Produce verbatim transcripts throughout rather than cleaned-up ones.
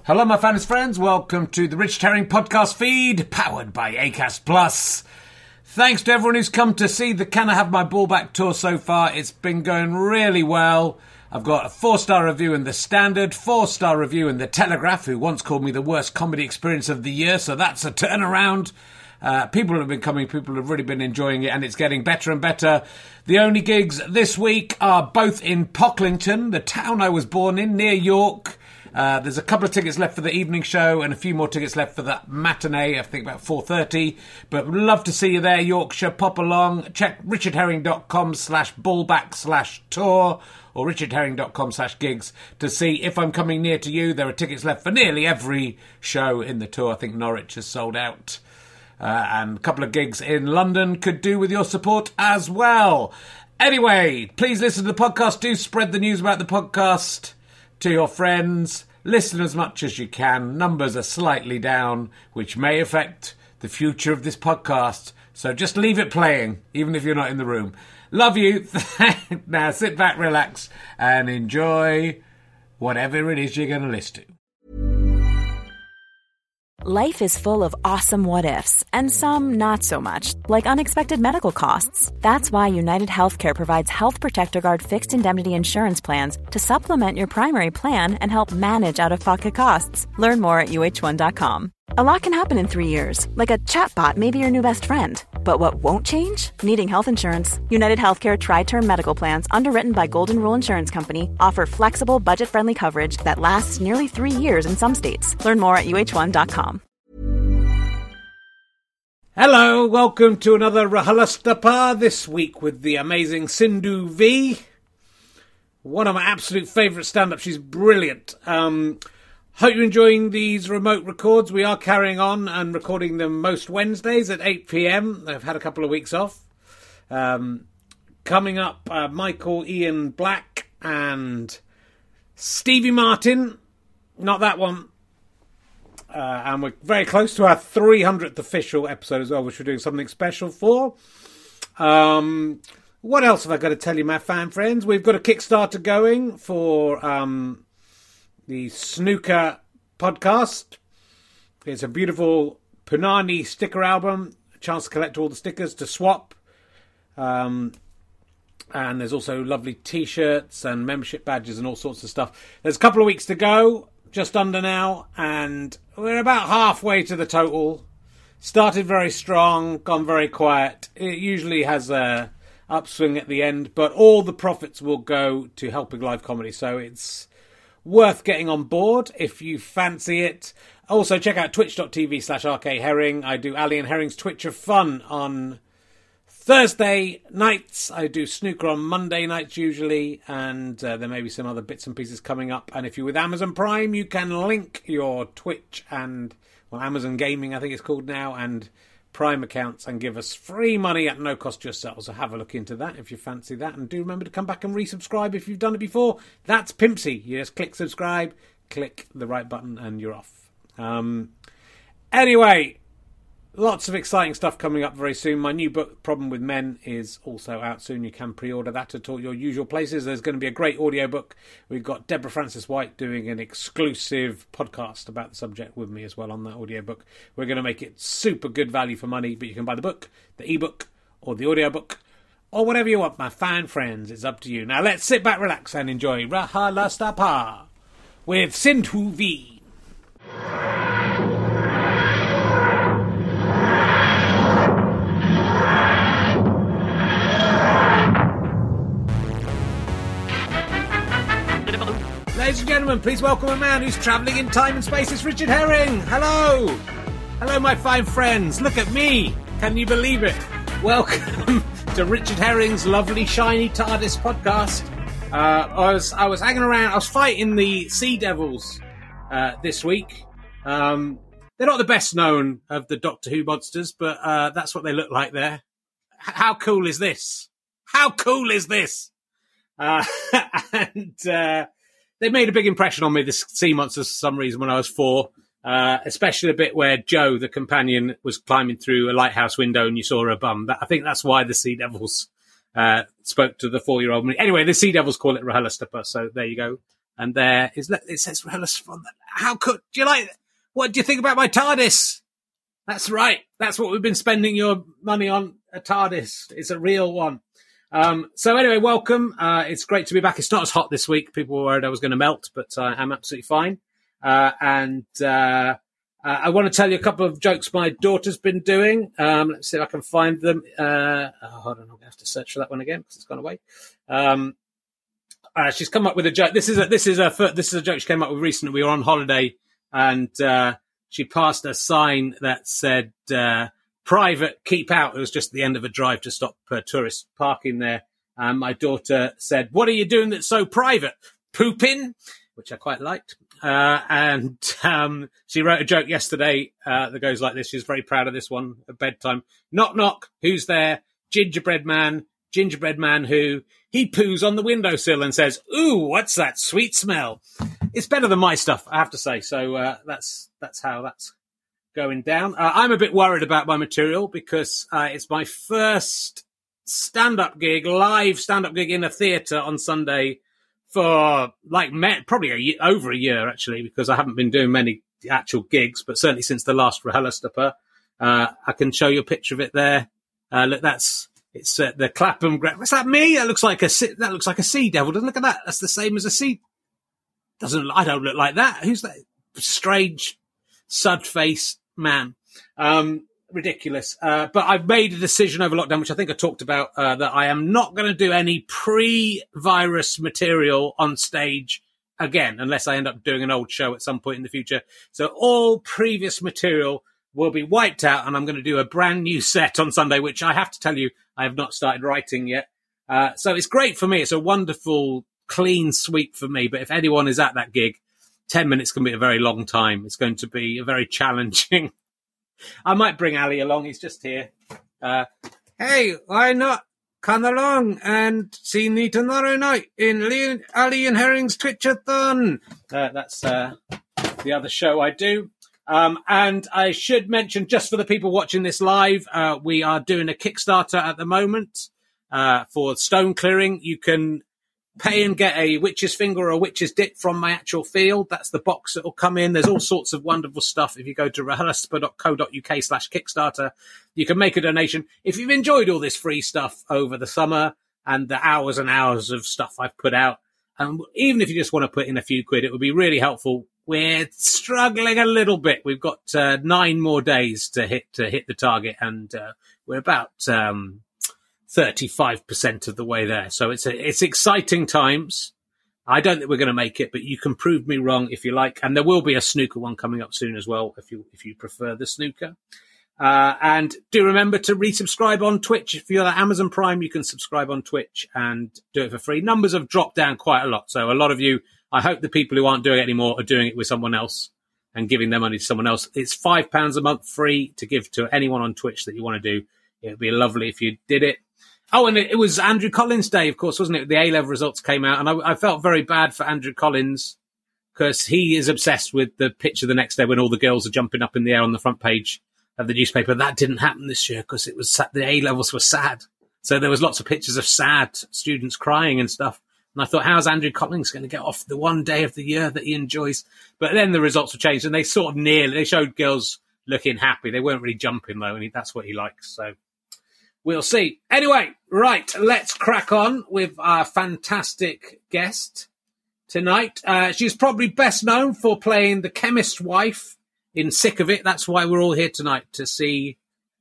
Hello, my fans friends. Welcome to the Richard Herring podcast feed, powered by Acast Plus. Thanks to everyone who's come to see the Can I Have My Ball Back tour so far. It's been going really well. I've got a four-star review in The Standard, four-star review in The Telegraph, who once called me the worst comedy experience of the year, so that's a turnaround. Uh, people have been coming, people have really been enjoying it, and it's getting better and better. The only gigs this week are both in Pocklington, the town I was born in, near York. Uh, there's a couple of tickets left for the evening show and a few more tickets left for the matinee, I think about four thirty. But would love to see you there, Yorkshire. Pop along. Check richardherring.com slash ballback slash tour or richardherring.com slash gigs to see if I'm coming near to you. There are tickets left for nearly every show in the tour. I think Norwich has sold out. Uh, and a couple of gigs in London could do with your support as well. Anyway, please listen to the podcast. Do spread the news about the podcast to your friends. Listen as much as you can. Numbers are slightly down, which may affect the future of this podcast. So just leave it playing, even if you're not in the room. Love you. Now sit back, relax, and enjoy whatever it is you're going to listen to. Life is full of awesome what-ifs, and some not so much, like unexpected medical costs. That's why United Healthcare provides Health Protector Guard fixed indemnity insurance plans to supplement your primary plan and help manage out-of-pocket costs. Learn more at U H one dot com. A lot can happen in three years, like a chatbot may be your new best friend. But what won't change? Needing health insurance. United Healthcare Tri-Term Medical Plans, underwritten by Golden Rule Insurance Company, offer flexible, budget-friendly coverage that lasts nearly three years in some states. Learn more at U H one dot com. Hello, welcome to another RHLSTP, this week with the amazing Sindhu V. One of my absolute favourite stand-ups. She's brilliant. Um... Hope you're enjoying these remote records. We are carrying on and recording them most Wednesdays at eight p.m. I've had a couple of weeks off. Um, coming up, uh, Michael Ian Black and Stevie Martin. Not that one. Uh, and we're very close to our three hundredth official episode as well, which we're doing something special for. Um, what else have I got to tell you, my fan friends? We've got a Kickstarter going for Um, the Snooker podcast. It's a beautiful Punani sticker album. A chance to collect all the stickers to swap. Um, and there's also lovely T-shirts and membership badges and all sorts of stuff. There's a couple of weeks to go, just under now, and we're about halfway to the total. Started very strong, gone very quiet. It usually has a upswing at the end, but all the profits will go to helping live comedy. So it's worth getting on board if you fancy it. Also, check out twitch.tv slash rkherring. I do Ali and Herring's Twitch of Fun on Thursday nights. I do snooker on Monday nights usually, and uh, there may be some other bits and pieces coming up. And if you're with Amazon Prime, you can link your Twitch and, well, Amazon Gaming, I think it's called now, and Prime accounts and give us free money at no cost to yourselves. So have a look into that if you fancy that. And do remember to come back and resubscribe if you've done it before. That's Pimpsy. You just click subscribe, click the right button, and you're off. Um, anyway, lots of exciting stuff coming up very soon. My new book, Problem with Men, is also out soon. You can pre-order that at all your usual places. There's going to be a great audiobook. We've got Deborah Francis White doing an exclusive podcast about the subject with me as well on that audiobook. We're going to make it super good value for money, but you can buy the book, the ebook, or the audiobook, or whatever you want, my fine friends. It's up to you. Now let's sit back, relax, and enjoy RHLSTP with Sindhu V. Ladies and gentlemen, please welcome a man who's travelling in time and space. It's Richard Herring. Hello. Hello, my fine friends. Look at me. Can you believe it? Welcome to Richard Herring's lovely, shiny TARDIS podcast. Uh, I was I was hanging around. I was fighting the Sea Devils uh, this week. Um, they're not the best known of the Doctor Who monsters, but uh, that's what they look like there. H- how cool is this? How cool is this? Uh, and... Uh, They made a big impression on me, the sea monsters, for some reason, when I was four. Uh, especially the bit where Jo, the companion, was climbing through a lighthouse window and you saw her bum. That, I think that's why the Sea Devils uh, spoke to the four-year-old me. Anyway, the Sea Devils call it RHLSTP, so there you go. And there is, it says, how could, do you like, what do you think about my TARDIS? That's right. That's what we've been spending your money on, a TARDIS. It's a real one. Um, so anyway, welcome. Uh, it's great to be back. It's not as hot this week. People were worried I was going to melt, but uh, I'm absolutely fine. Uh, and uh, uh, I want to tell you a couple of jokes my daughter's been doing. Um, let's see if I can find them. Uh, oh, hold on. I'm going to have to search for that one again because it's gone away. Um, Uh, she's come up with a joke. This is a this is a this is a joke she came up with recently. We were on holiday, and uh, she passed a sign that said uh, "Private, keep out." It was just the end of a drive to stop uh, tourists parking there. And my daughter said, "What are you doing that's so private? Pooping," which I quite liked. Uh, and um, she wrote a joke yesterday uh, that goes like this. She's very proud of this one at bedtime. Knock, knock. Who's there? Gingerbread man. Gingerbread man who he poos on the windowsill and says, "Ooh, what's that sweet smell?" It's better than my stuff, I have to say. So uh, that's that's how that's going down. Uh, I'm a bit worried about my material because uh, it's my first stand-up gig, live stand-up gig in a theatre on Sunday for like probably a year, over a year actually, because I haven't been doing many actual gigs, but certainly since the last RHLSTP. Uh, I can show you a picture of it there. Uh, look, that's. It's uh, the Clapham. Gra- What's that? Me? That looks like a that looks like a sea devil. Doesn't look at that. That's the same as a sea. Doesn't I don't look like that. Who's that? Strange, sud-faced man. Um, ridiculous. Uh, but I've made a decision over lockdown, which I think I talked about, uh, that I am not going to do any pre-virus material on stage again, unless I end up doing an old show at some point in the future. So all previous material will be wiped out, and I'm going to do a brand new set on Sunday, which I have to tell you, I have not started writing yet. Uh, so it's great for me. It's a wonderful, clean sweep for me. But if anyone is at that gig, ten minutes can be a very long time. It's going to be a very challenging. I might bring Ali along. He's just here. Uh, hey, why not come along and see me tomorrow night in Lee, Ali and Herring's Twitch-a-thon? Uh, that's uh, the other show I do. Um, and I should mention, just for the people watching this live, uh, we are doing a Kickstarter at the moment uh, for stone clearing. You can pay and get a witch's finger or a witch's dick from my actual field. That's the box that will come in. There's all sorts of wonderful stuff. If you go to rhlstp.co.uk slash Kickstarter, you can make a donation. If you've enjoyed all this free stuff over the summer and the hours and hours of stuff I've put out, and even if you just want to put in a few quid, it would be really helpful. We're struggling a little bit. We've got uh, nine more days to hit to hit the target, and uh, we're about um, thirty-five percent of the way there. So it's a, it's exciting times. I don't think we're going to make it, but you can prove me wrong if you like. And there will be a snooker one coming up soon as well, if you if you prefer the snooker. Uh, and do remember to resubscribe on Twitch. If you're at Amazon Prime, you can subscribe on Twitch and do it for free. Numbers have dropped down quite a lot. So a lot of you, I hope the people who aren't doing it anymore are doing it with someone else and giving their money to someone else. It's five pounds a month free to give to anyone on Twitch that you want to do. It would be lovely if you did it. Oh, and it, it was Andrew Collins Day, of course, wasn't it? The A-level results came out, and I, I felt very bad for Andrew Collins because he is obsessed with the picture the next day when all the girls are jumping up in the air on the front page of the newspaper. That didn't happen this year because it was the A-levels were sad. So there was lots of pictures of sad students crying and stuff. And I thought, how's Andrew Collins going to get off the one day of the year that he enjoys? But then the results were changed, and they sort of nearly, they showed girls looking happy. They weren't really jumping, though, and he, that's what he likes. So we'll see. Anyway, right, let's crack on with our fantastic guest tonight. Uh, she's probably best known for playing the chemist's wife in Sick of It. That's why we're all here tonight, to see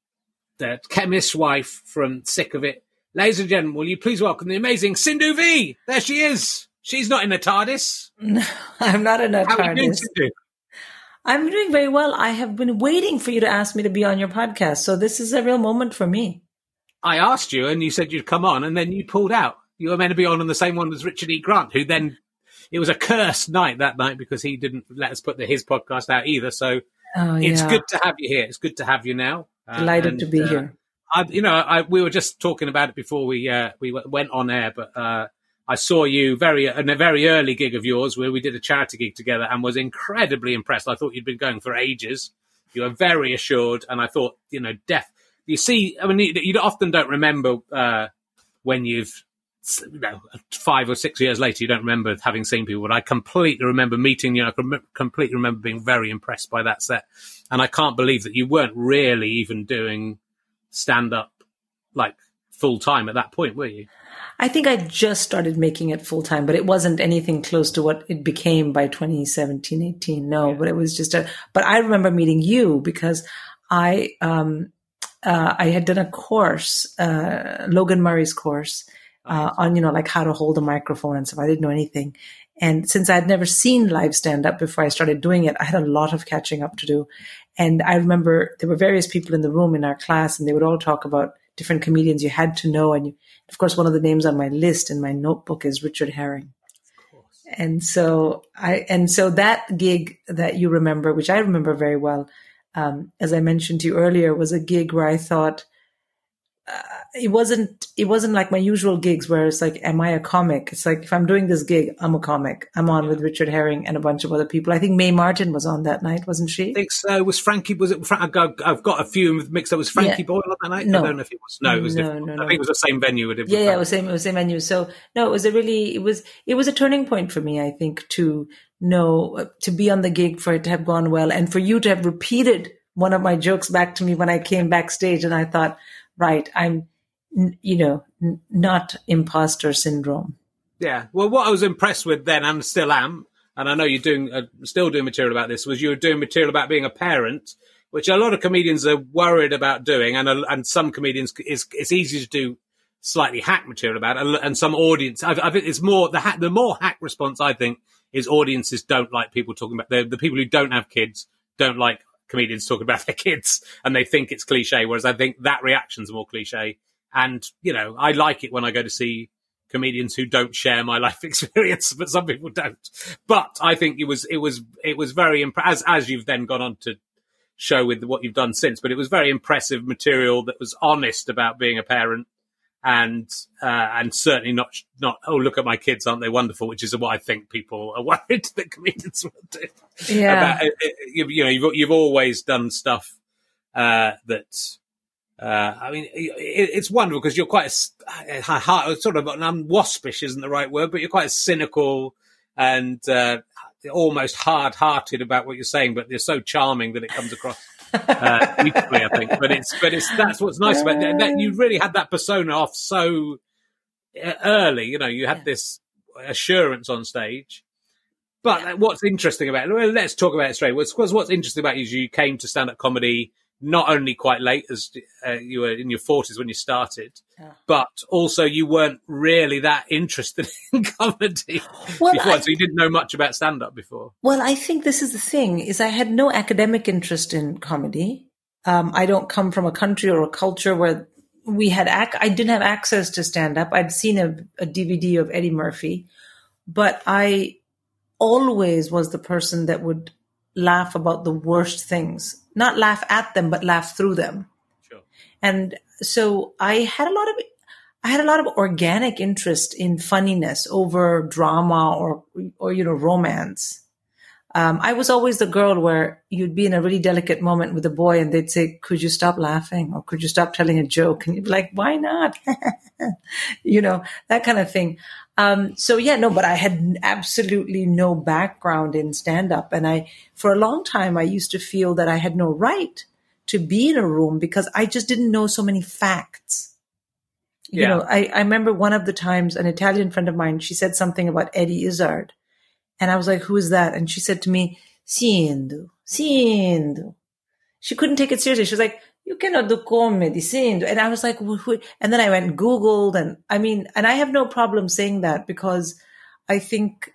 the chemist's wife from Sick of It. Ladies and gentlemen, will you please welcome the amazing Sindhu Vee? There she is. She's not in a TARDIS. No, I'm not in a How TARDIS. are you doing, Sindhu? I'm doing very well. I have been waiting for you to ask me to be on your podcast, so this is a real moment for me. I asked you, and you said you'd come on, and then you pulled out. You were meant to be on on the same one as Richard E. Grant, who then, it was a cursed night that night because he didn't let us put the, his podcast out either. So oh, it's yeah. good to have you here. It's good to have you now. Uh, Delighted and, to be uh, here. I, you know, I, we were just talking about it before we uh, we went on air, but uh, I saw you very in a very early gig of yours where we did a charity gig together and was incredibly impressed. I thought you'd been going for ages. You were very assured, and I thought, you know, deaf. You see, I mean, you, you often don't remember uh, when you've you know, five or six years later, you don't remember having seen people, but I completely remember meeting you. I com- completely remember being very impressed by that set. And I can't believe that you weren't really even doing stand-up like full-time at that point, were you? I think I just started making it full time, but it wasn't anything close to what it became by twenty seventeen, eighteen. No, yeah. But it was just a, but I remember meeting you because I, um, uh, I had done a course, uh, Logan Murray's course, uh, on, you know, like how to hold a microphone and stuff. I didn't know anything. And since I'd never seen live stand up before I started doing it, I had a lot of catching up to do. And I remember there were various people in the room in our class and they would all talk about different comedians you had to know. And you, of course, one of the names on my list in my notebook is Richard Herring. Of course. And so I, and so that gig that you remember, which I remember very well, um, as I mentioned to you earlier, was a gig where I thought, uh, it wasn't, it wasn't like my usual gigs where it's like, am I a comic? It's like, if I'm doing this gig, I'm a comic. I'm on with Richard Herring and a bunch of other people. I think Mae Martin was on that night, wasn't she? I think so. Was Frankie, was it, I've got a few mixed up. Was Frankie yeah. Boyle on that night? No. I don't know if it was. No, it was no, different. No, no. I think it was the same venue. It yeah, yeah, it was same, it was the same venue. So no, it was a really, it was, it was a turning point for me, I think, to know, to be on the gig, for it to have gone well and for you to have repeated one of my jokes back to me when I came backstage. And I thought, right, I'm, you know, n- not imposter syndrome. Yeah. Well, what I was impressed with then and still am, and I know you're doing, uh, still doing material about this, was you were doing material about being a parent, which a lot of comedians are worried about doing. And, uh, and some comedians, it's, it's easy to do slightly hack material about it. And some audience, I, I think it's more, the hack, the more hack response, I think, is audiences don't like people talking about, the, the people who don't have kids don't like comedians talking about their kids and they think it's cliche. Whereas I think that reaction's more cliche. And, you know, I like it when I go to see comedians who don't share my life experience, but some people don't. But I think it was, it was, it was very impressive, as, as you've then gone on to show with what you've done since, but it was very impressive material that was honest about being a parent and, uh, and certainly not, not, oh, look at my kids, aren't they wonderful? Which is what I think people are worried that comedians will do. Yeah. About, you, you know, you've, you've always done stuff, uh, that, Uh, I mean, it, it's wonderful because you're quite a, a, a sort of an waspish isn't the right word, but you're quite a cynical and uh, almost hard-hearted about what you're saying, but you're so charming that it comes across uh, beautifully, I think. But it's, but it's that's what's nice about that. that you really had that persona off so early. You know, you had this assurance on stage. But what's interesting about it? Well, let's talk about it straight. What's, what's interesting about you is you came to stand-up comedy not only quite late, as uh, you were in your forties when you started, yeah. but also you weren't really that interested in comedy well, before, I, so you didn't know much about stand-up before. Well, I think this is the thing, is I had no academic interest in comedy. Um, I don't come from a country or a culture where we had, ac- I didn't have access to stand-up. I'd seen a, a D V D of Eddie Murphy, but I always was the person that would laugh about the worst things. Not laugh at them, but laugh through them. Sure. And so I had a lot of, I had a lot of organic interest in funniness over drama or, or, you know, romance. Um, I was always the girl where you'd be in a really delicate moment with a boy and they'd say, could you stop laughing? Or could you stop telling a joke? And you'd be like, why not? You know, that kind of thing. Um, so yeah, no, but I had absolutely no background in stand-up. And I, for a long time, I used to feel that I had no right to be in a room because I just didn't know so many facts. You yeah. know, I, I remember one of the times an Italian friend of mine, she said something about Eddie Izzard. And I was like, who is that? And she said to me, Sindu, Sindu. She couldn't take it seriously. She was like, you cannot do comedy, Sindu. And I was like, who? And then I went and Googled. And I mean, and I have no problem saying that because I think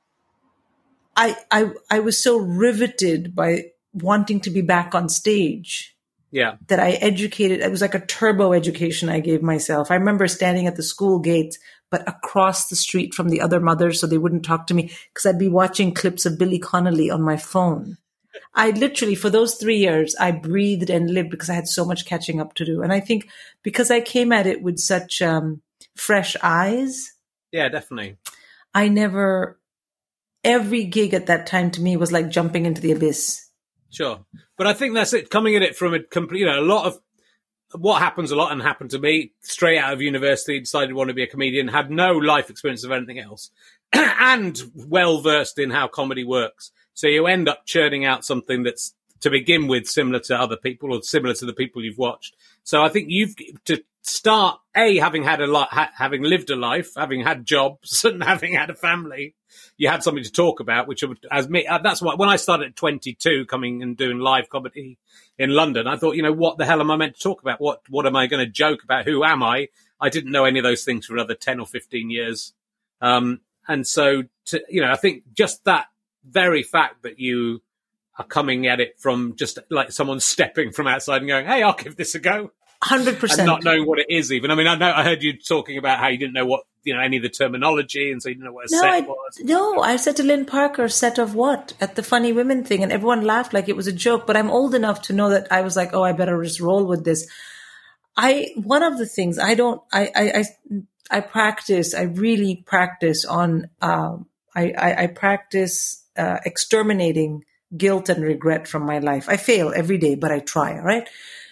I, I, I was so riveted by wanting to be back on stage. Yeah. That I educated. It was like a turbo education I gave myself. I remember standing at the school gates, but across the street from the other mothers so they wouldn't talk to me because I'd be watching clips of Billy Connolly on my phone. I literally, for those three years, I breathed and lived because I had so much catching up to do. And I think because I came at it with such um, fresh eyes. Yeah, definitely. I never, every gig at that time to me was like jumping into the abyss. Sure. But I think that's it, coming at it from a complete, you know, a lot of what happens a lot and happened to me, straight out of university, decided to want to be a comedian, had no life experience of anything else, and well-versed in how comedy works. So you end up churning out something that's, to begin with, similar to other people or similar to the people you've watched. So I think you've to start, A, having had a lot, ha- having lived a life, having had jobs and having had a family, you had something to talk about, which as me, that's why when I started at twenty-two coming and doing live comedy in London, I thought, you know, what the hell am I meant to talk about? What, what am I going to joke about? Who am I? I didn't know any of those things for another ten or fifteen years. Um, and so, to, you know, I think just that very fact that you are coming at it from just like someone stepping from outside and going, hey, I'll give this a go. one hundred percent. And not knowing what it is even. I mean, I know I heard you talking about how you didn't know what, you know, any of the terminology, and so you didn't know what a no, set I, was. No, I said to Lynn Parker, set of what? At the Funny Women thing, and everyone laughed like it was a joke, but I'm old enough to know that I was like, oh, I better just roll with this. I, one of the things I don't, I, I, I, I practice, I really practice on, um, I, I, I practice uh, exterminating guilt and regret from my life. I fail every day, but I try, all right?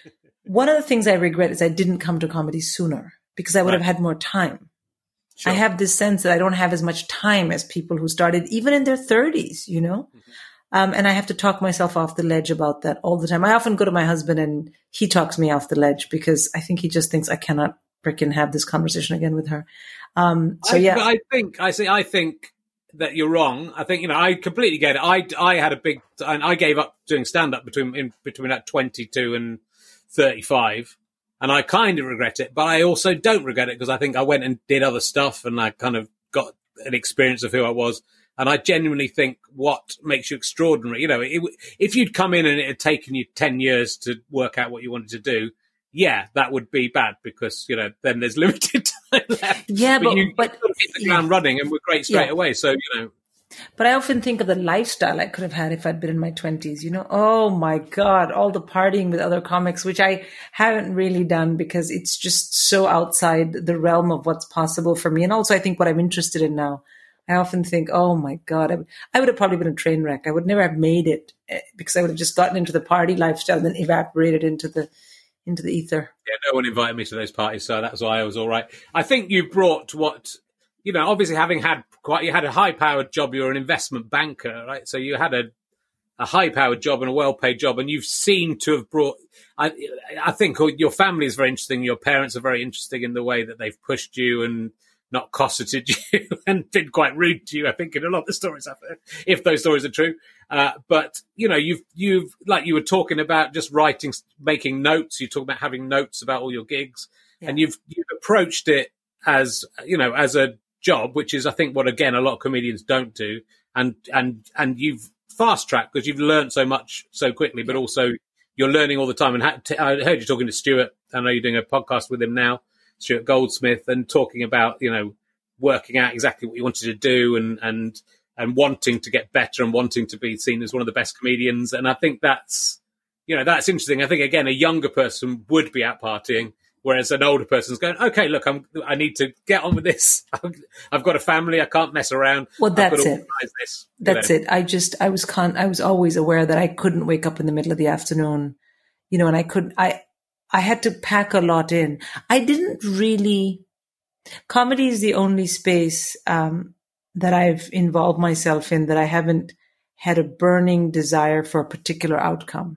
One of the things I regret is I didn't come to comedy sooner because I would Right. have had more time. Sure. I have this sense that I don't have as much time as people who started even in their thirties, you know? Mm-hmm. Um, and I have to talk myself off the ledge about that all the time. I often go to my husband and he talks me off the ledge because I think he just thinks I cannot frickin' have this conversation again with her. Um, so I, yeah. I think, I say, I think that you're wrong. I think, you know, I completely get it. I, I had a big, and I gave up doing stand-up between, in, between that twenty-two and thirty-five. And I kind of regret it, but I also don't regret it because I think I went and did other stuff and I kind of got an experience of who I was. And I genuinely think what makes you extraordinary, you know, it, if you'd come in and it had taken you ten years to work out what you wanted to do, yeah, that would be bad because, you know, then there's limited time left. Yeah, but, but you but sort of hit the ground yeah. running and we're great straight Yeah. away. So, you know. But I often think of the lifestyle I could have had if I'd been in my twenties, you know, oh my God, all the partying with other comics, which I haven't really done because it's just so outside the realm of what's possible for me. And also I think what I'm interested in now, I often think, oh my God, I would, I would have probably been a train wreck. I would never have made it because I would have just gotten into the party lifestyle and then evaporated into the, into the ether. Yeah, no one invited me to those parties, so that's why I was all right. I think you brought what, you know, obviously having had quite, you had a high-powered job, you're an investment banker, right? So you had a, a high-powered job and a well-paid job, and you've seen to have brought, I, I think your family is very interesting. Your parents are very interesting in the way that they've pushed you and not cosseted you and been quite rude to you, I think, in a lot of the stories I've heard, if those stories are true. Uh, but, you know, you've, you've, like you were talking about just writing, making notes. You talk about having notes about all your gigs, yeah. and you've, you've approached it as, you know, as a job, which is, I think, what, again, a lot of comedians don't do. And, and, and you've fast tracked because you've learned so much so quickly, but also you're learning all the time. And ha- t- I heard you talking to Stuart. I know you're doing a podcast with him now, Stuart Goldsmith, and talking about, you know, working out exactly what you wanted to do and, and, and wanting to get better and wanting to be seen as one of the best comedians. And I think that's, you know, that's interesting. I think, again, a younger person would be out partying, whereas an older person's going, okay, look, I'm, I need to get on with this. I've got a family. I can't mess around. Well, that's I've got to it. organize this, that's know. it. I just, I was con, I was always aware that I couldn't wake up in the middle of the afternoon, you know, and I could, I, I had to pack a lot in. I didn't really, comedy is the only space, um, that I've involved myself in that I haven't had a burning desire for a particular outcome.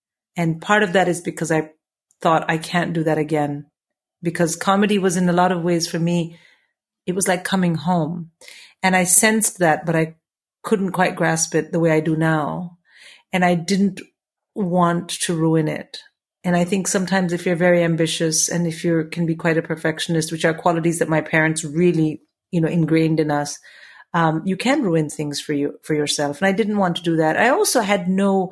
And part of that is because I thought I can't do that again, because comedy was in a lot of ways for me, it was like coming home. And I sensed that, but I couldn't quite grasp it the way I do now. And I didn't want to ruin it. And I think sometimes if you're very ambitious and if you can be quite a perfectionist, which are qualities that my parents really, you know, ingrained in us, um, you can ruin things for you, for yourself. And I didn't want to do that. I also had no,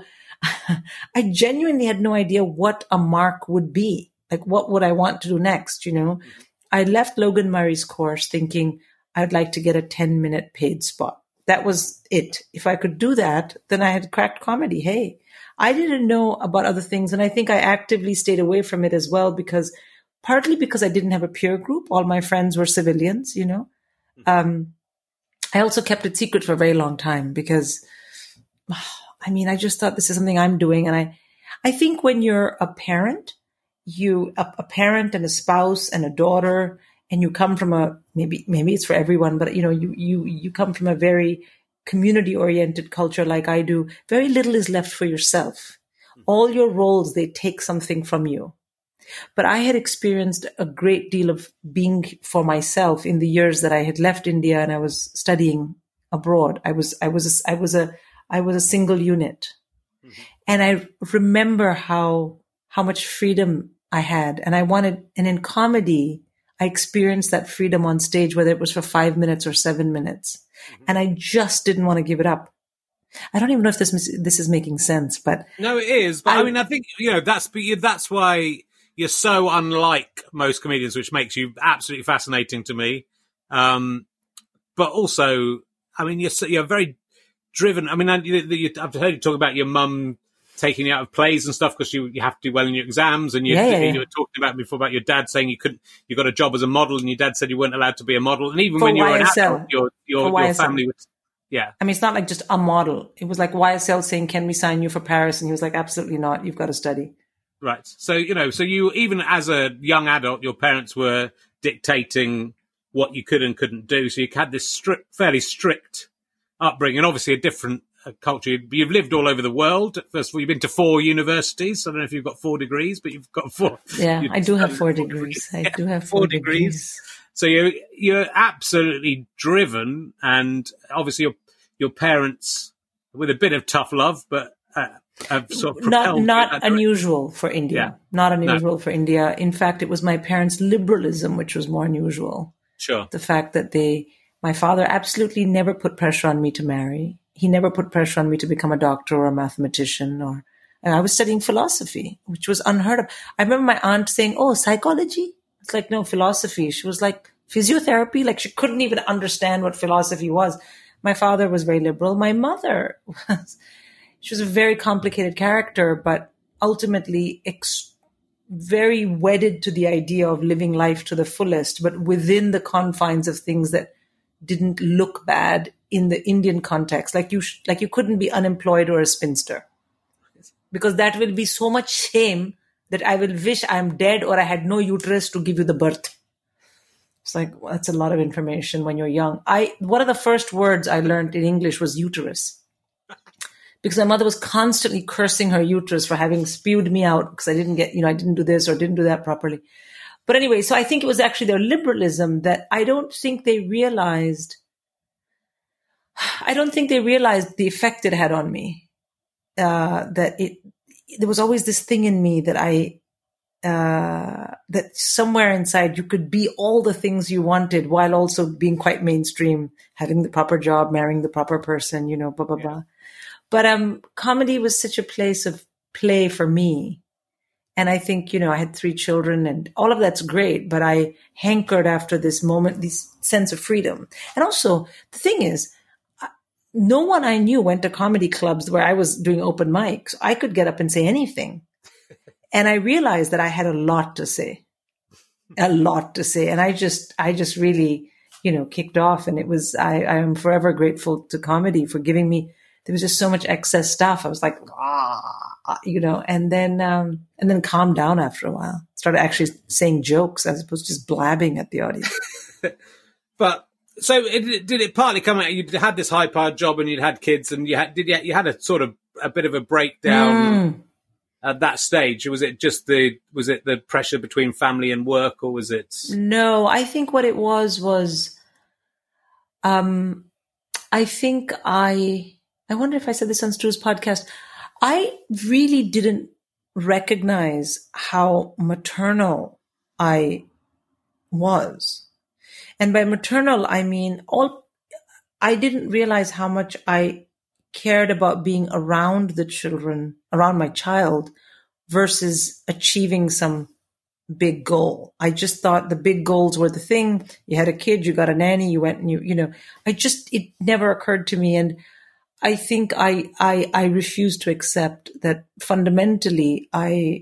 I genuinely had no idea what a mark would be. Like, what would I want to do next? You know, I left Logan Murray's course thinking I'd like to get a ten minute paid spot. That was it. If I could do that, then I had cracked comedy. Hey, I didn't know about other things. And I think I actively stayed away from it as well, because partly because I didn't have a peer group. All my friends were civilians, you know. Um, I also kept it secret for a very long time because, I mean, I just thought this is something I'm doing. And I, I think when you're a parent, you, a, a parent and a spouse and a daughter, and you come from a, maybe, maybe it's for everyone, but you know, you, you, you come from a very community oriented culture like I do. Very little is left for yourself. All your roles, they take something from you. But I had experienced a great deal of being for myself in the years that I had left India and I was studying abroad. I was, I was, a, I was a, I was a single unit. Mm-hmm. And I remember how, how much freedom I had. And I wanted, and in comedy, I experienced that freedom on stage, whether it was for five minutes or seven minutes. Mm-hmm. And I just didn't want to give it up. I don't even know if this, this is making sense, but. No, it is. But I, I mean, I think, you know, that's, that's why you're so unlike most comedians, which makes you absolutely fascinating to me. Um, but also, I mean, you're you're very driven. I mean, I, you, I've heard you talk about your mum taking you out of plays and stuff because you, you have to do well in your exams. And you, yeah, yeah, yeah. you were talking about before about your dad saying you couldn't, you got a job as a model, and your dad said you weren't allowed to be a model. And even For when you Y were an S L. adult, your your, your family was, yeah. I mean, it's not like just a model. It was like Y S L saying, "Can we sign you for Paris?" And he was like, "Absolutely not. You've got to study." Right. So, you know, so you, even as a young adult, your parents were dictating what you could and couldn't do. So you had this strict, fairly strict upbringing, and obviously a different uh, culture. You've lived all over the world. First of all, you've been to four universities. I don't know if you've got four degrees, but you've got four. Yeah, I do have four degrees. I do have four, four degrees. degrees. So you're, you're absolutely driven, and obviously your, your parents with a bit of tough love, but, uh, Have sort of not not unusual for India. Yeah. Not unusual No. for India. In fact, it was my parents' liberalism which was more unusual. Sure. The fact that they, my father absolutely never put pressure on me to marry. He never put pressure on me to become a doctor or a mathematician. Or, and I was studying philosophy, which was unheard of. I remember my aunt saying, "Oh, psychology?" It's like, no, philosophy. She was like, physiotherapy? Like she couldn't even understand what philosophy was. My father was very liberal. My mother was... She was a very complicated character, but ultimately ex- very wedded to the idea of living life to the fullest, but within the confines of things that didn't look bad in the Indian context. Like you, sh- like you couldn't be unemployed or a spinster, because that will be so much shame that I will wish I'm dead or I had no uterus to give you the birth. It's like, well, that's a lot of information when you're young. I one of the first words I learned in English was uterus. Because my mother was constantly cursing her uterus for having spewed me out because I didn't get, you know, I didn't do this or didn't do that properly. But anyway, so I think it was actually their liberalism that I don't think they realized, I don't think they realized the effect it had on me. Uh, that it, there was always this thing in me that I, uh, that somewhere inside you could be all the things you wanted while also being quite mainstream, having the proper job, marrying the proper person, you know, blah, blah, blah. But um, comedy was such a place of play for me. And I think, you know, I had three children and all of that's great, but I hankered after this moment, this sense of freedom. And also, the thing is, no one I knew went to comedy clubs where I was doing open mics. I could get up and say anything. And I realized that I had a lot to say, a lot to say. And I just, I just really, you know, kicked off. And it was, I, I am forever grateful to comedy for giving me, there was just so much excess stuff. I was like, ah, you know, and then, um, and then calmed down after a while. Started actually saying jokes as opposed to just blabbing at the audience. But so it, did it partly come out? You had this high powered job and you'd had kids, and you had did you, you had a sort of a bit of a breakdown mm. at that stage. Was it just the was it the pressure between family and work, or was it? No, I think what it was was, um, I think I. I wonder if I said this on Stu's podcast. I really didn't recognize how maternal I was. And by maternal, I mean all, I didn't realize how much I cared about being around the children, around my child, versus achieving some big goal. I just thought the big goals were the thing. You had a kid, you got a nanny, you went and you, you know, I just, it never occurred to me. And I think I, I, I refuse to accept that fundamentally I,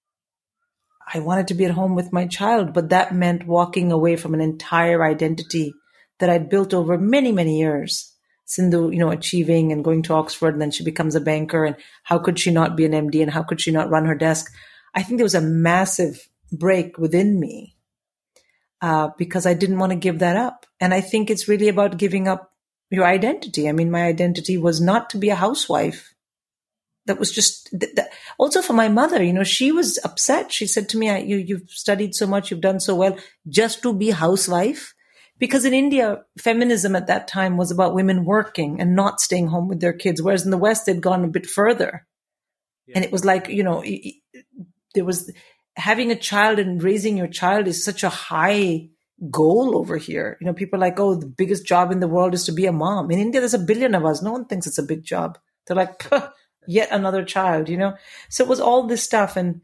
I wanted to be at home with my child, but that meant walking away from an entire identity that I'd built over many, many years. Sindhu, you know, achieving and going to Oxford, and then she becomes a banker, and how could she not be an M D, and how could she not run her desk? I think there was a massive break within me uh, because I didn't want to give that up. And I think it's really about giving up your identity. I mean, my identity was not to be a housewife. That was just th- th- also for my mother. You know, she was upset. She said to me, I, you, you've studied so much, you've done so well, just to be a housewife. Because in India, feminism at that time was about women working and not staying home with their kids. Whereas in the West, they'd gone a bit further. Yeah. And it was like, you know, it, it, there was having a child and raising your child is such a high goal over here. You know, people are like, oh, the biggest job in the world is to be a mom. In India, there's a billion of us. No one thinks it's a big job. They're like, yet another child, you know? So it was all this stuff. And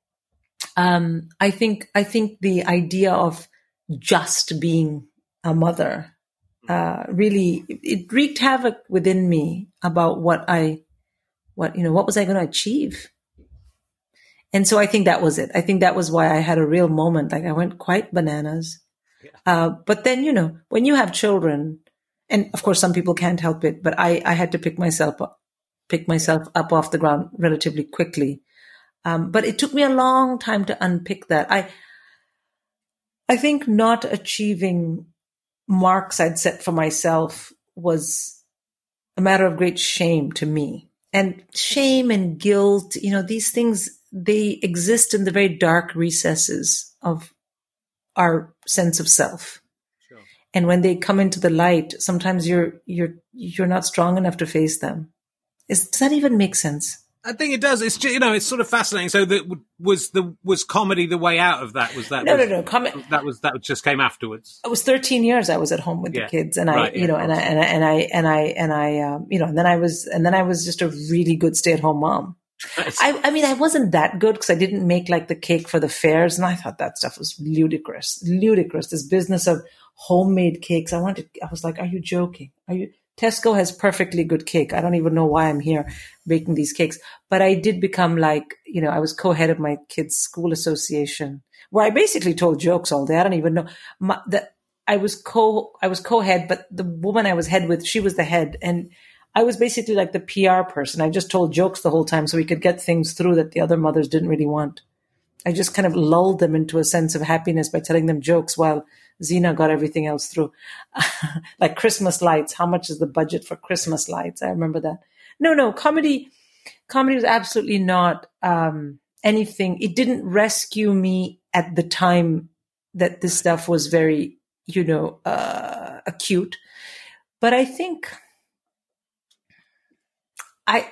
um, I think, I think the idea of just being a mother uh, really, it wreaked havoc within me about what I, what, you know, what was I going to achieve? And so I think that was it. I think that was why I had a real moment. Like I went quite bananas. Uh, but then, you know, when you have children, and of course, some people can't help it, but I, I had to pick myself up, pick myself up off the ground relatively quickly. Um, but it took me a long time to unpick that. I, I think not achieving marks I'd set for myself was a matter of great shame to me. And shame and guilt, you know, these things, they exist in the very dark recesses of our sense of self. Sure. And when they come into the light, sometimes you're you're you're not strong enough to face them. Is, does that even make sense? I think it does. It's, you know, it's sort of fascinating. So that was the was comedy the way out of that? Was that no was, no no Com- that was that just came afterwards? It was thirteen years I was at home with yeah. the kids, and right, I you yeah, know and I, and I and I and I and I um, you know and then I was and then I was just a really good stay at home mom. I, I mean, I wasn't that good because I didn't make like the cake for the fairs. And I thought that stuff was ludicrous, ludicrous. This business of homemade cakes. I wanted, I was like, are you joking? Are you, Tesco has perfectly good cake. I don't even know why I'm here baking these cakes, but I did become like, you know, I was co-head of my kids' school association where I basically told jokes all day. I don't even know my, the, I was co, I was co-head, but the woman I was head with, she was the head. And I was basically like the P R person. I just told jokes the whole time so we could get things through that the other mothers didn't really want. I just kind of lulled them into a sense of happiness by telling them jokes while Zena got everything else through. Like Christmas lights. How much is the budget for Christmas lights? I remember that. No, no, comedy, comedy was absolutely not um, anything. It didn't rescue me at the time that this stuff was very, you know, uh, acute. But I think... I,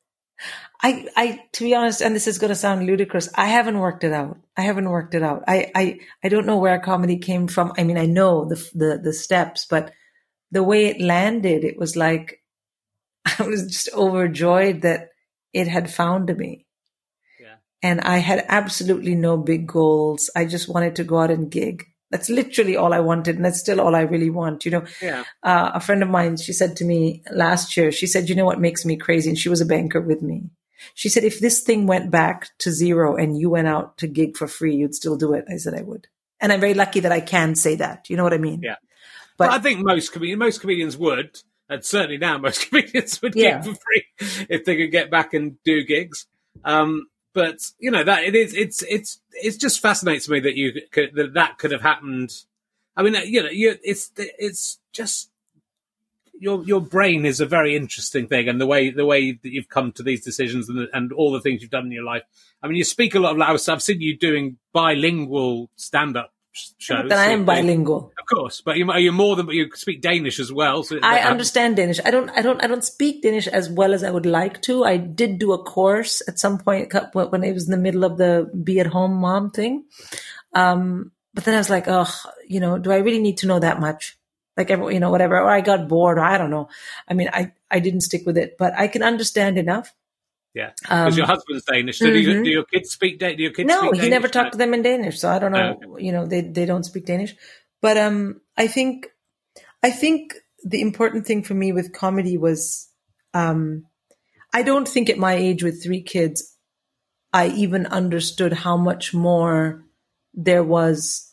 I, I, to be honest, and this is going to sound ludicrous, I haven't worked it out. I haven't worked it out. I, I, I don't know where comedy came from. I mean, I know the, the, the steps, but the way it landed, it was like, I was just overjoyed that it had found me. Yeah. And I had absolutely no big goals. I just wanted to go out and gig. That's literally all I wanted. And that's still all I really want. You know, yeah. uh, a friend of mine, she said to me last year, she said, you know what makes me crazy? And she was a banker with me. She said, if this thing went back to zero and you went out to gig for free, you'd still do it. I said, I would. And I'm very lucky that I can say that. You know what I mean? Yeah. But, but I think most comedians, most comedians would, and certainly now most comedians would yeah. gig for free if they could get back and do gigs. Um, But you know that it is. It's it's it's just fascinates me that you could, that that could have happened. I mean, you know, you, it's it's just your your brain is a very interesting thing, and the way the way that you've come to these decisions and and all the things you've done in your life. I mean, you speak a lot of Laos. I've seen you doing bilingual stand up shows. But I am bilingual, of course. But you, you're more than. But you speak Danish as well. So I understand Danish. I don't. I don't. I don't speak Danish as well as I would like to. I did do a course at some point when I was in the middle of the be at home mom thing. Um, but then I was like, oh, you know, do I really need to know that much? Like, you know, whatever. Or I got bored. Or I don't know. I mean, I I didn't stick with it, but I can understand enough. Yeah, because um, your husband's Danish. So mm-hmm. do, you, do your kids speak Danish? Do your kids no, speak he Danish? never talked to them in Danish, so I don't know. Oh, okay. You know, they they don't speak Danish. But um, I think, I think the important thing for me with comedy was, um, I don't think at my age with three kids, I even understood how much more there was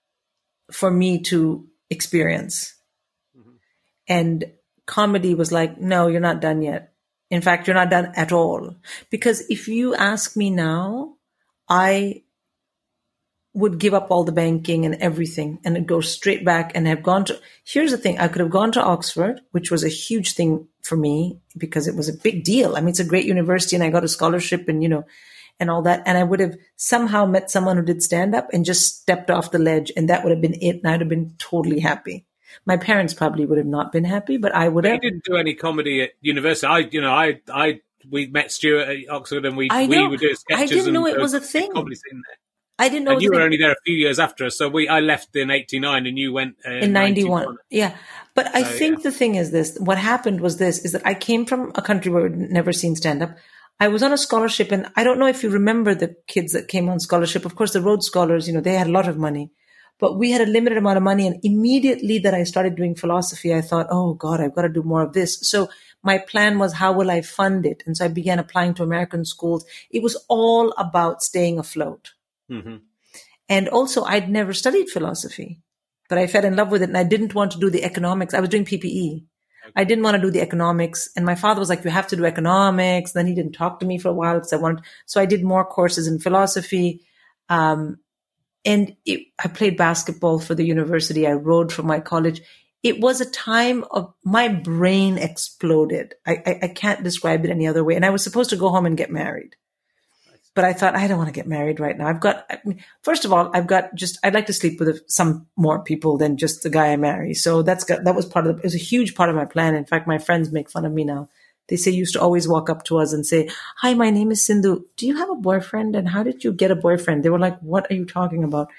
for me to experience. Mm-hmm. And comedy was like, no, you're not done yet. In fact, you're not done at all. Because if you ask me now, I would give up all the banking and everything and then go straight back and have gone to, here's the thing, I could have gone to Oxford, which was a huge thing for me because it was a big deal. I mean, it's a great university and I got a scholarship and, you know, and all that. And I would have somehow met someone who did stand up and just stepped off the ledge, and that would have been it. And I'd have been totally happy. My parents probably would have not been happy, but I would but have. You didn't do any comedy at university. I, you know, I, I, we met Stuart at Oxford and we, I we know. were doing sketches. I didn't know and it was a thing. Comedy scene there. I didn't know. And it was you a were thing. only there a few years after us, so we I left in eighty-nine and you went uh, in ninety-one. ninety-one. Yeah. But I So, think yeah. the thing is this, what happened was this, is that I came from a country where I'd never seen stand up. I was on a scholarship, and I don't know if you remember the kids that came on scholarship. Of course, the Rhodes Scholars, you know, they had a lot of money, but we had a limited amount of money. And immediately that I started doing philosophy, I thought, oh God, I've got to do more of this. So my plan was, how will I fund it? And so I began applying to American schools. It was all about staying afloat. Mm-hmm. And also, I'd never studied philosophy, but I fell in love with it, and I didn't want to do the economics. I was doing P P E. Okay. I didn't want to do the economics. And my father was like, you have to do economics. Then he didn't talk to me for a while because I wanted. So I did more courses in philosophy. Um, and it, I played basketball for the university. I rode for my college. It was a time of my brain exploded. I, I, I can't describe it any other way. And I was supposed to go home and get married. But I thought, I don't want to get married right now. I've got, I mean, first of all, I've got just, I'd like to sleep with some more people than just the guy I marry. So that's got, that was part of the, it was a huge part of my plan. In fact, my friends make fun of me now. They say, you used to always walk up to us and say, hi, my name is Sindhu. Do you have a boyfriend? And how did you get a boyfriend? They were like, what are you talking about?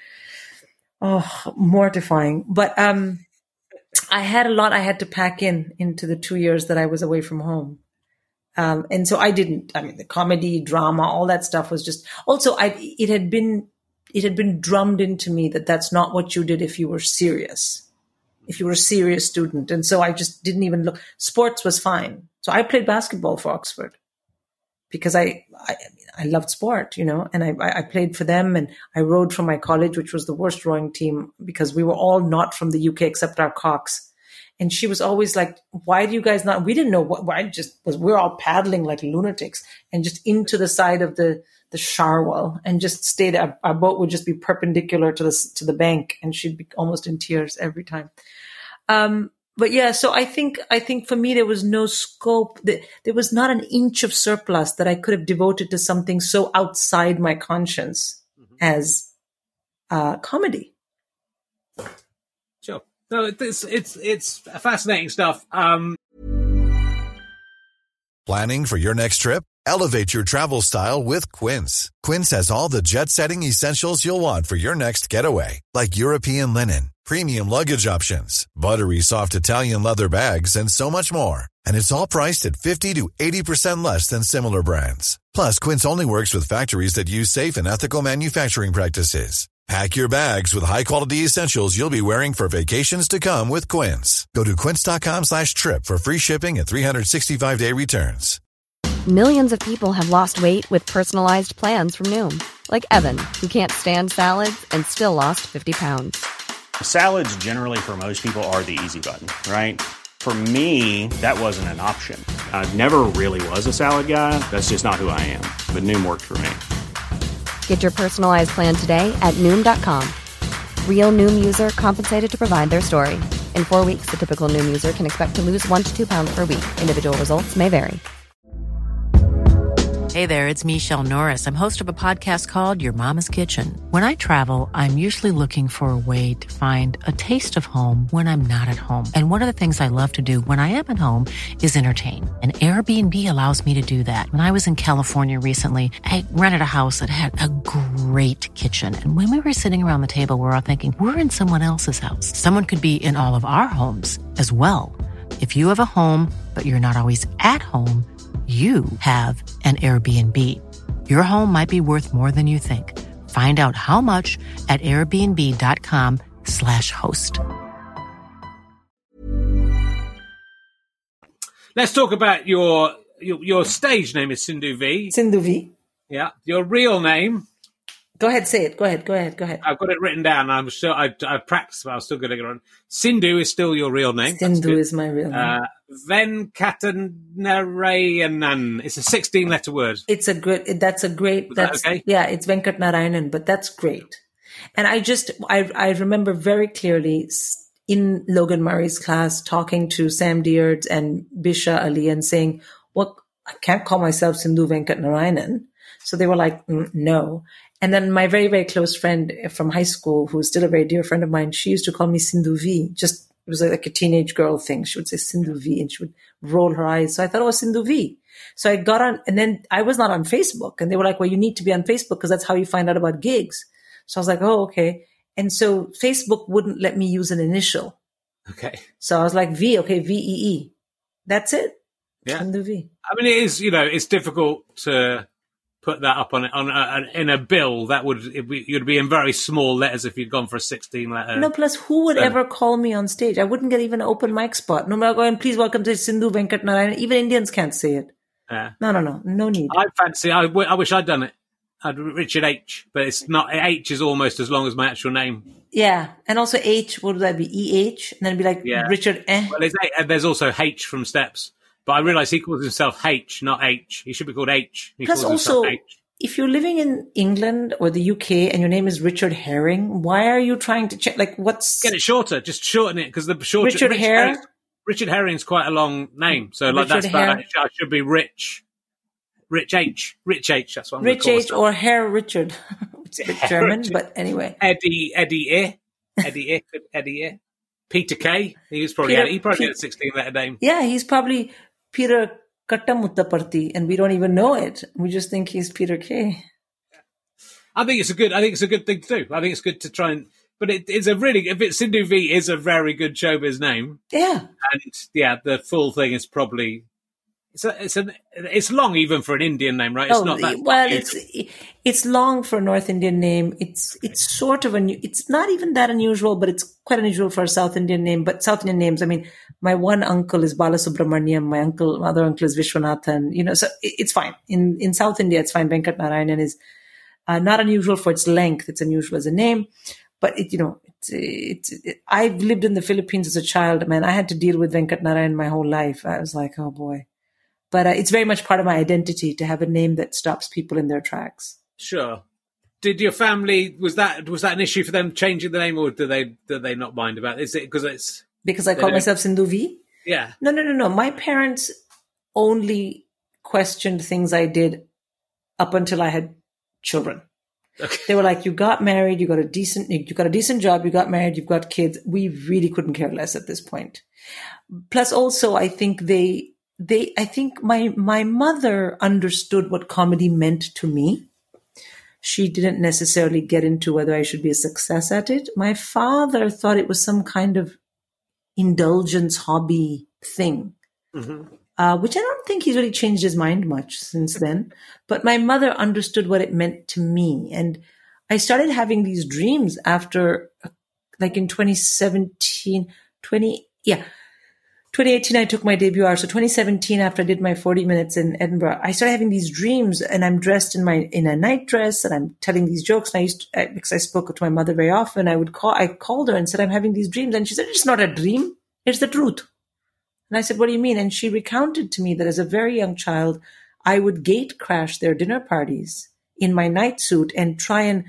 Oh, mortifying. But, um, I had a lot I had to pack in into the two years that I was away from home. Um, and so I didn't, I mean, the comedy, drama, all that stuff was just, also I, it had been, it had been drummed into me that that's not what you did if you were serious, if you were a serious student. And so I just didn't even look, sports was fine. So I played basketball for Oxford because I, I, I loved sport, you know, and I, I played for them, and I rowed for my college, which was the worst rowing team because we were all not from the U K except our cocks. And she was always like, why do you guys not, we didn't know what, why just was, we were all paddling like lunatics and just into the side of the, the Sharwell and just stayed, our, our boat would just be perpendicular to the, to the bank, and she'd be almost in tears every time. Um, but yeah, so I think, I think for me, there was no scope, there was not an inch of surplus that I could have devoted to something so outside my conscience mm-hmm. as, uh, comedy. Sure. No, it's it's it's fascinating stuff. Um, Planning for your next trip? Elevate your travel style with Quince. Quince has all the jet-setting essentials you'll want for your next getaway, like European linen, premium luggage options, buttery soft Italian leather bags, and so much more. And it's all priced at fifty to eighty percent less than similar brands. Plus, Quince only works with factories that use safe and ethical manufacturing practices. Pack your bags with high-quality essentials you'll be wearing for vacations to come with Quince. Go to quince.com slash trip for free shipping and three sixty-five day returns. Millions of people have lost weight with personalized plans from Noom. Like Evan, who can't stand salads and still lost fifty pounds. Salads generally for most people are the easy button, right? For me, that wasn't an option. I never really was a salad guy. That's just not who I am. But Noom worked for me. Get your personalized plan today at Noom dot com. Real Noom user compensated to provide their story. In four weeks, the typical Noom user can expect to lose one to two pounds per week. Individual results may vary. Hey there, it's Michelle Norris. I'm host of a podcast called Your Mama's Kitchen. When I travel, I'm usually looking for a way to find a taste of home when I'm not at home. And one of the things I love to do when I am at home is entertain. And Airbnb allows me to do that. When I was in California recently, I rented a house that had a great kitchen. And when we were sitting around the table, we were all thinking, we're in someone else's house. Someone could be in all of our homes as well. If you have a home, but you're not always at home, you have an Airbnb. Your home might be worth more than you think. Find out how much at airbnb.com slash host. Let's talk about your, your your stage name is Sindhu V. Sindhu V. Yeah. Your real name? Go ahead, say it. Go ahead, go ahead, go ahead. I've got it written down. I'm still, I, I've practiced, but I'm still going to get it on. Sindhu is still your real name. Sindhu is my real name. Uh, Venkatnarayanan. It's a sixteen-letter word. It's a good. That's a great. Was That's that okay? Yeah. It's Venkatnarayanan, but that's great. And I just, I, I remember very clearly in Logan Murray's class talking to Sam Deards and Bisha Ali and saying, "Well, I can't call myself Sindhu Venkatnarayanan." So they were like, mm, "No." And then my very, very close friend from high school, who's still a very dear friend of mine, she used to call me Sindhu V. Just, it was like a teenage girl thing. She would say Sindhu V and she would roll her eyes. So I thought it was Sindhu V. So I got on, and then I was not on Facebook. And they were like, well, you need to be on Facebook because that's how you find out about gigs. So I was like, oh, okay. And so Facebook wouldn't let me use an initial. Okay. So I was like, V, okay, V E E. That's it. Yeah. Sindhu V. I mean, it is, you know, it's difficult to put that up on on a, in a bill. That would it be, you'd be in very small letters if you'd gone for a sixteen letter. No, plus who would so, ever call me on stage? I wouldn't get even an open mic spot. No matter going, please welcome to Sindhu Venkatnarayanan. Even Indians can't say it. Yeah. No, no, no, no need. I fancy. I, w- I wish I'd done it. I'd Richard H, but it's not. H is almost as long as my actual name. Yeah, and also H. What would that be? E H, and then it'd be like Yeah. Richard. Eh. Well, there's, and there's also H from Steps, but I realise he calls himself H, not H. He should be called H. He Plus, calls also, himself H. if you're living in England or the U K and your name is Richard Herring, why are you trying to check? Like, what's Get it shorter. Just shorten it because the shorter. Richard Rich Hare? Herring's- Richard Herring's quite a long name, so like Richard that's Hare. bad. I should be Rich. Rich H. Rich H. That's what I'm Rich gonna call H myself. or Herr Richard? It's a bit German, Richard. but anyway. Eddie Eddie E. Eddie E. Eddie E. Peter K. He was probably Peter- had, he probably Pe- had a sixteen letter name. Yeah, he's probably Peter Kattamuttaparthi, and we don't even know it. We just think he's Peter K. I think it's a good. I think it's a good thing to do. I think it's good to try and. But it is a really. If it's Sindhu V is a very good showbiz name, Yeah. and yeah, the full thing is probably. It's a, it's an it's long even for an Indian name, right? It's Oh, not that. well, huge. it's it's long for a North Indian name. It's it's sort of a it's not even that unusual, but it's quite unusual for a South Indian name. But South Indian names, I mean, my one uncle is Balasubramaniam, my uncle, my other uncle is Vishwanathan. You know, so it, it's fine in in South India. It's fine. Venkatnarayanan is uh, not unusual for its length. It's unusual as a name, but it you know it's it's. It, I've lived in the Philippines as a child. Man, I had to deal with Venkatnarayanan my whole life. I was like, oh boy. But uh, it's very much part of my identity to have a name that stops people in their tracks. Sure. Did your family was that was that an issue for them changing the name, or do they do they not mind about it? Is it because it's Because I They call don't- myself Sindhu V? yeah? No, no, no, no. My parents only questioned things I did up until I had children. Okay. They were like, you got married, you got a decent, you got a decent job, you got married, you've got kids. We really couldn't care less at this point. Plus also, I think they, they, I think my, my mother understood what comedy meant to me. She didn't necessarily get into whether I should be a success at it. My father thought it was some kind of indulgence hobby thing, Mm-hmm. uh, which I don't think he's really changed his mind much since then. But my mother understood what it meant to me. And I started having these dreams after, like in twenty seventeen, twenty, yeah, twenty eighteen, I took my debut hour. So twenty seventeen, after I did my forty minutes in Edinburgh, I started having these dreams, and I'm dressed in my, in a nightdress, and I'm telling these jokes. And I used to, because I spoke to my mother very often, I would call, I called her and said, I'm having these dreams. And she said, it's not a dream. It's the truth. And I said, what do you mean? And she recounted to me that as a very young child, I would gate crash their dinner parties in my night suit and try and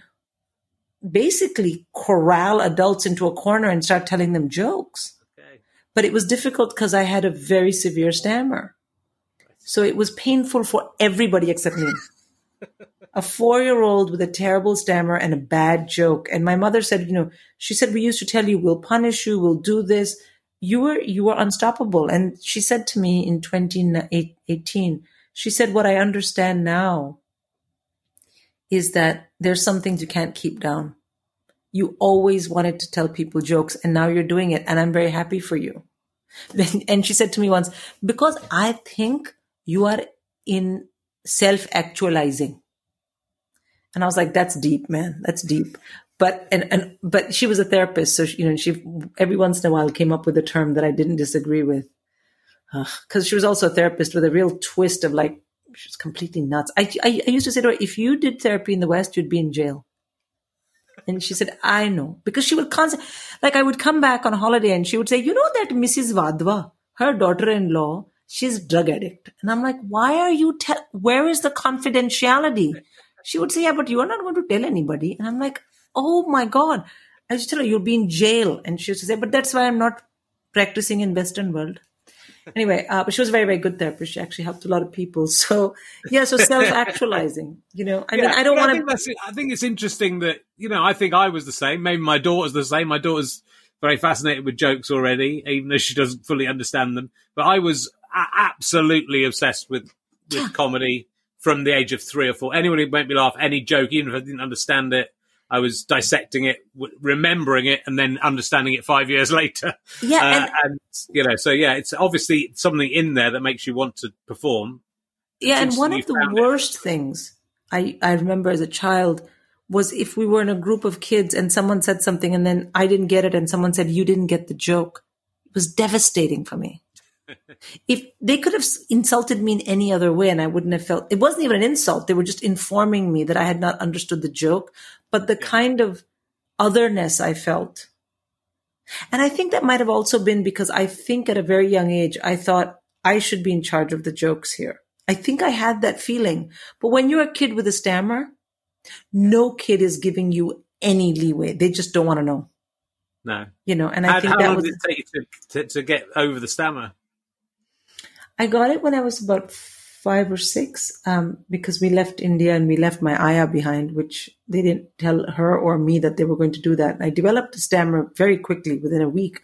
basically corral adults into a corner and start telling them jokes. Okay. But it was difficult because I had a very severe stammer. So it was painful for everybody except me. A four-year-old with a terrible stammer and a bad joke. And my mother said, you know, she said, we used to tell you, we'll punish you, we'll do this. You were, you were unstoppable. And she said to me in twenty eighteen, she said, what I understand now is that there's some things you can't keep down. You always wanted to tell people jokes, and now you're doing it. And I'm very happy for you. And she said to me once, because I think you are in self-actualizing. And I was like, that's deep, man. That's deep. But, and, and, but she was a therapist. So, she, you know, she every once in a while came up with a term that I didn't disagree with. Ugh, cause she was also a therapist with a real twist of like, she was completely nuts. I, I, I used to say to her, if you did therapy in the West, you'd be in jail. And she said, I know. Because she would constantly, like I would come back on holiday and she would say, you know that Missus Vadva, her daughter-in-law, she's a drug addict. And I'm like, why are you, te- where is the confidentiality? She would say, yeah, but you're not going to tell anybody. And I'm like, oh my God. I just tell her, you'll be in jail. And she would say, but that's why I'm not practicing in Western world. Anyway, uh, but she was a very, very good therapist. She actually helped a lot of people. So, yeah, so self-actualizing, you know, I yeah, mean, I don't want to... I think it's interesting that, you know, I think I was the same. Maybe my daughter's the same. My daughter's very fascinated with jokes already, even though she doesn't fully understand them. But I was a- absolutely obsessed with, with yeah. comedy from the age of three or four. Anyone who made me laugh, any joke, even if I didn't understand it, I was dissecting it, w- remembering it, and then understanding it five years later. Yeah, uh, and, and you know, so yeah, it's obviously something in there that makes you want to perform. Yeah, and one of the worst it. things I, I remember as a child was if we were in a group of kids and someone said something and then I didn't get it and someone said, you didn't get the joke. It was devastating for me. If they could have insulted me in any other way and I wouldn't have felt, it wasn't even an insult. They were just informing me that I had not understood the joke, but the yeah. kind of otherness I felt. And I think that might have also been because I think at a very young age, I thought I should be in charge of the jokes here. I think I had that feeling. But when you're a kid with a stammer, no kid is giving you any leeway. They just don't want to know. No. You know, and how, I think how that long was, did it take you to, to, to get over the stammer? I got it when I was about five or six, um, because we left India and we left my ayah behind, which they didn't tell her or me that they were going to do that. I developed a stammer very quickly within a week.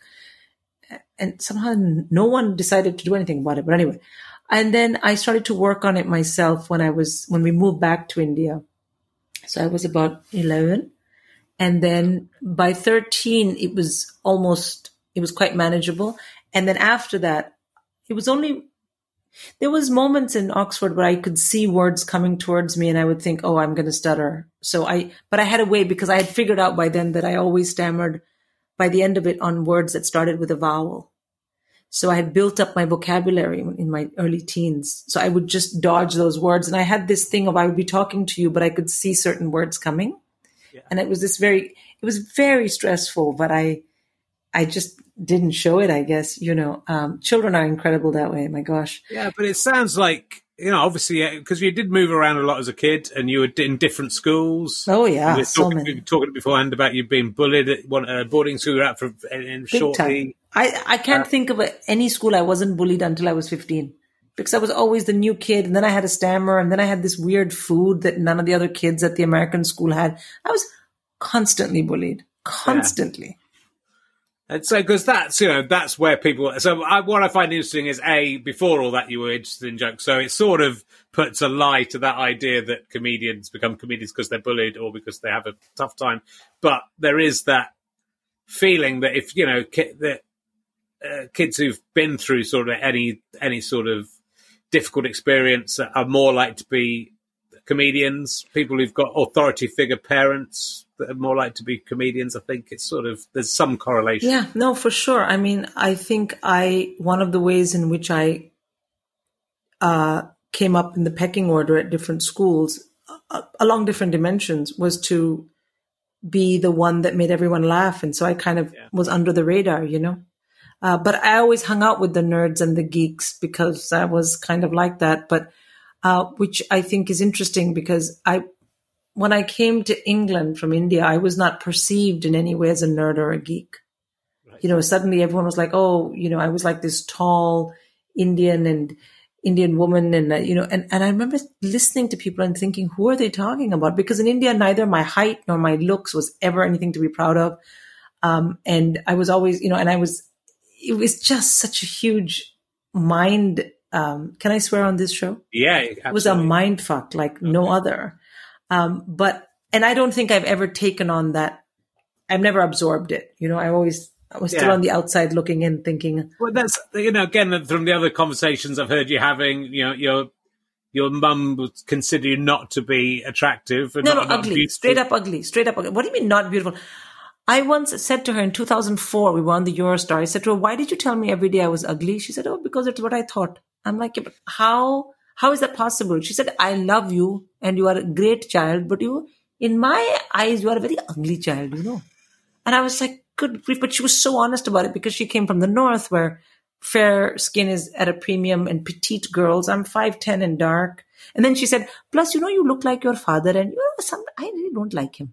And somehow no one decided to do anything about it. But anyway, and then I started to work on it myself when I was, when we moved back to India. So I was about eleven. And then by thirteen, it was almost, it was quite manageable. And then after that, it was only, there was moments in Oxford where I could see words coming towards me and I would think, oh, I'm going to stutter. So I, but I had a way because I had figured out by then that I always stammered by the end of it on words that started with a vowel. So I had built up my vocabulary in my early teens. So I would just dodge those words. And I had this thing of I would be talking to you, but I could see certain words coming. Yeah. And it was this very, it was very stressful, but I, I just didn't show it, I guess. You know, um, children are incredible that way. My gosh. Yeah, but it sounds like, you know, obviously, because you did move around a lot as a kid and you were in different schools. Oh, yeah. We were so talking, many. we were talking beforehand about you being bullied at one uh, boarding school you were at for in Big shortly. time. I, I can't uh, think of a, any school I wasn't bullied until I was fifteen. Because I was always the new kid, and then I had a stammer, and then I had this weird food that none of the other kids at the American school had. I was constantly bullied. Constantly. Yeah. And so, because that's, you know, that's where people, so I, what I find interesting is, A, before all that you were interested in jokes, so it sort of puts a lie to that idea that comedians become comedians because they're bullied or because they have a tough time. But there is that feeling that if, you know, ki- that uh, kids who've been through sort of any, any sort of difficult experience are more likely to be comedians. People who've got authority figure parents that are more likely to be comedians. I think it's sort of, there's some correlation. Yeah, no, for sure. I mean, I think I, one of the ways in which I uh, came up in the pecking order at different schools uh, along different dimensions was to be the one that made everyone laugh. And so I kind of yeah. was under the radar, you know. Uh, but I always hung out with the nerds and the geeks because I was kind of like that. But uh, which I think is interesting because I, when I came to England from India, I was not perceived in any way as a nerd or a geek. Right. You know, suddenly everyone was like, oh, you know, I was like this tall Indian and Indian woman. And, uh, you know, and, and I remember listening to people and thinking, who are they talking about? Because in India, neither my height nor my looks was ever anything to be proud of. Um, and I was always, you know, and I was, it was just such a huge mind. Um, can I swear on this show? Yeah, absolutely. It was a mind fuck like okay. no other. Um, but, and I don't think I've ever taken on that. I've never absorbed it. You know, I always, I was still yeah. on the outside looking in thinking. Well, that's, you know, again, from the other conversations I've heard you having, you know, your, your mum would consider you not to be attractive. And no, not, no, not ugly, beautiful. straight up ugly, straight up ugly. What do you mean not beautiful? I once said to her in two thousand four, we were on the Eurostar. I said to her, why did you tell me every day I was ugly? She said, oh, because it's what I thought. I'm like, yeah, but how, how is that possible? She said, I love you and you are a great child, but you, in my eyes, you are a very ugly child, you know. And I was like, good grief. But she was so honest about it because she came from the north where fair skin is at a premium and petite girls. I'm five ten and dark. And then she said, plus, you know, you look like your father and you know, some, I really don't like him.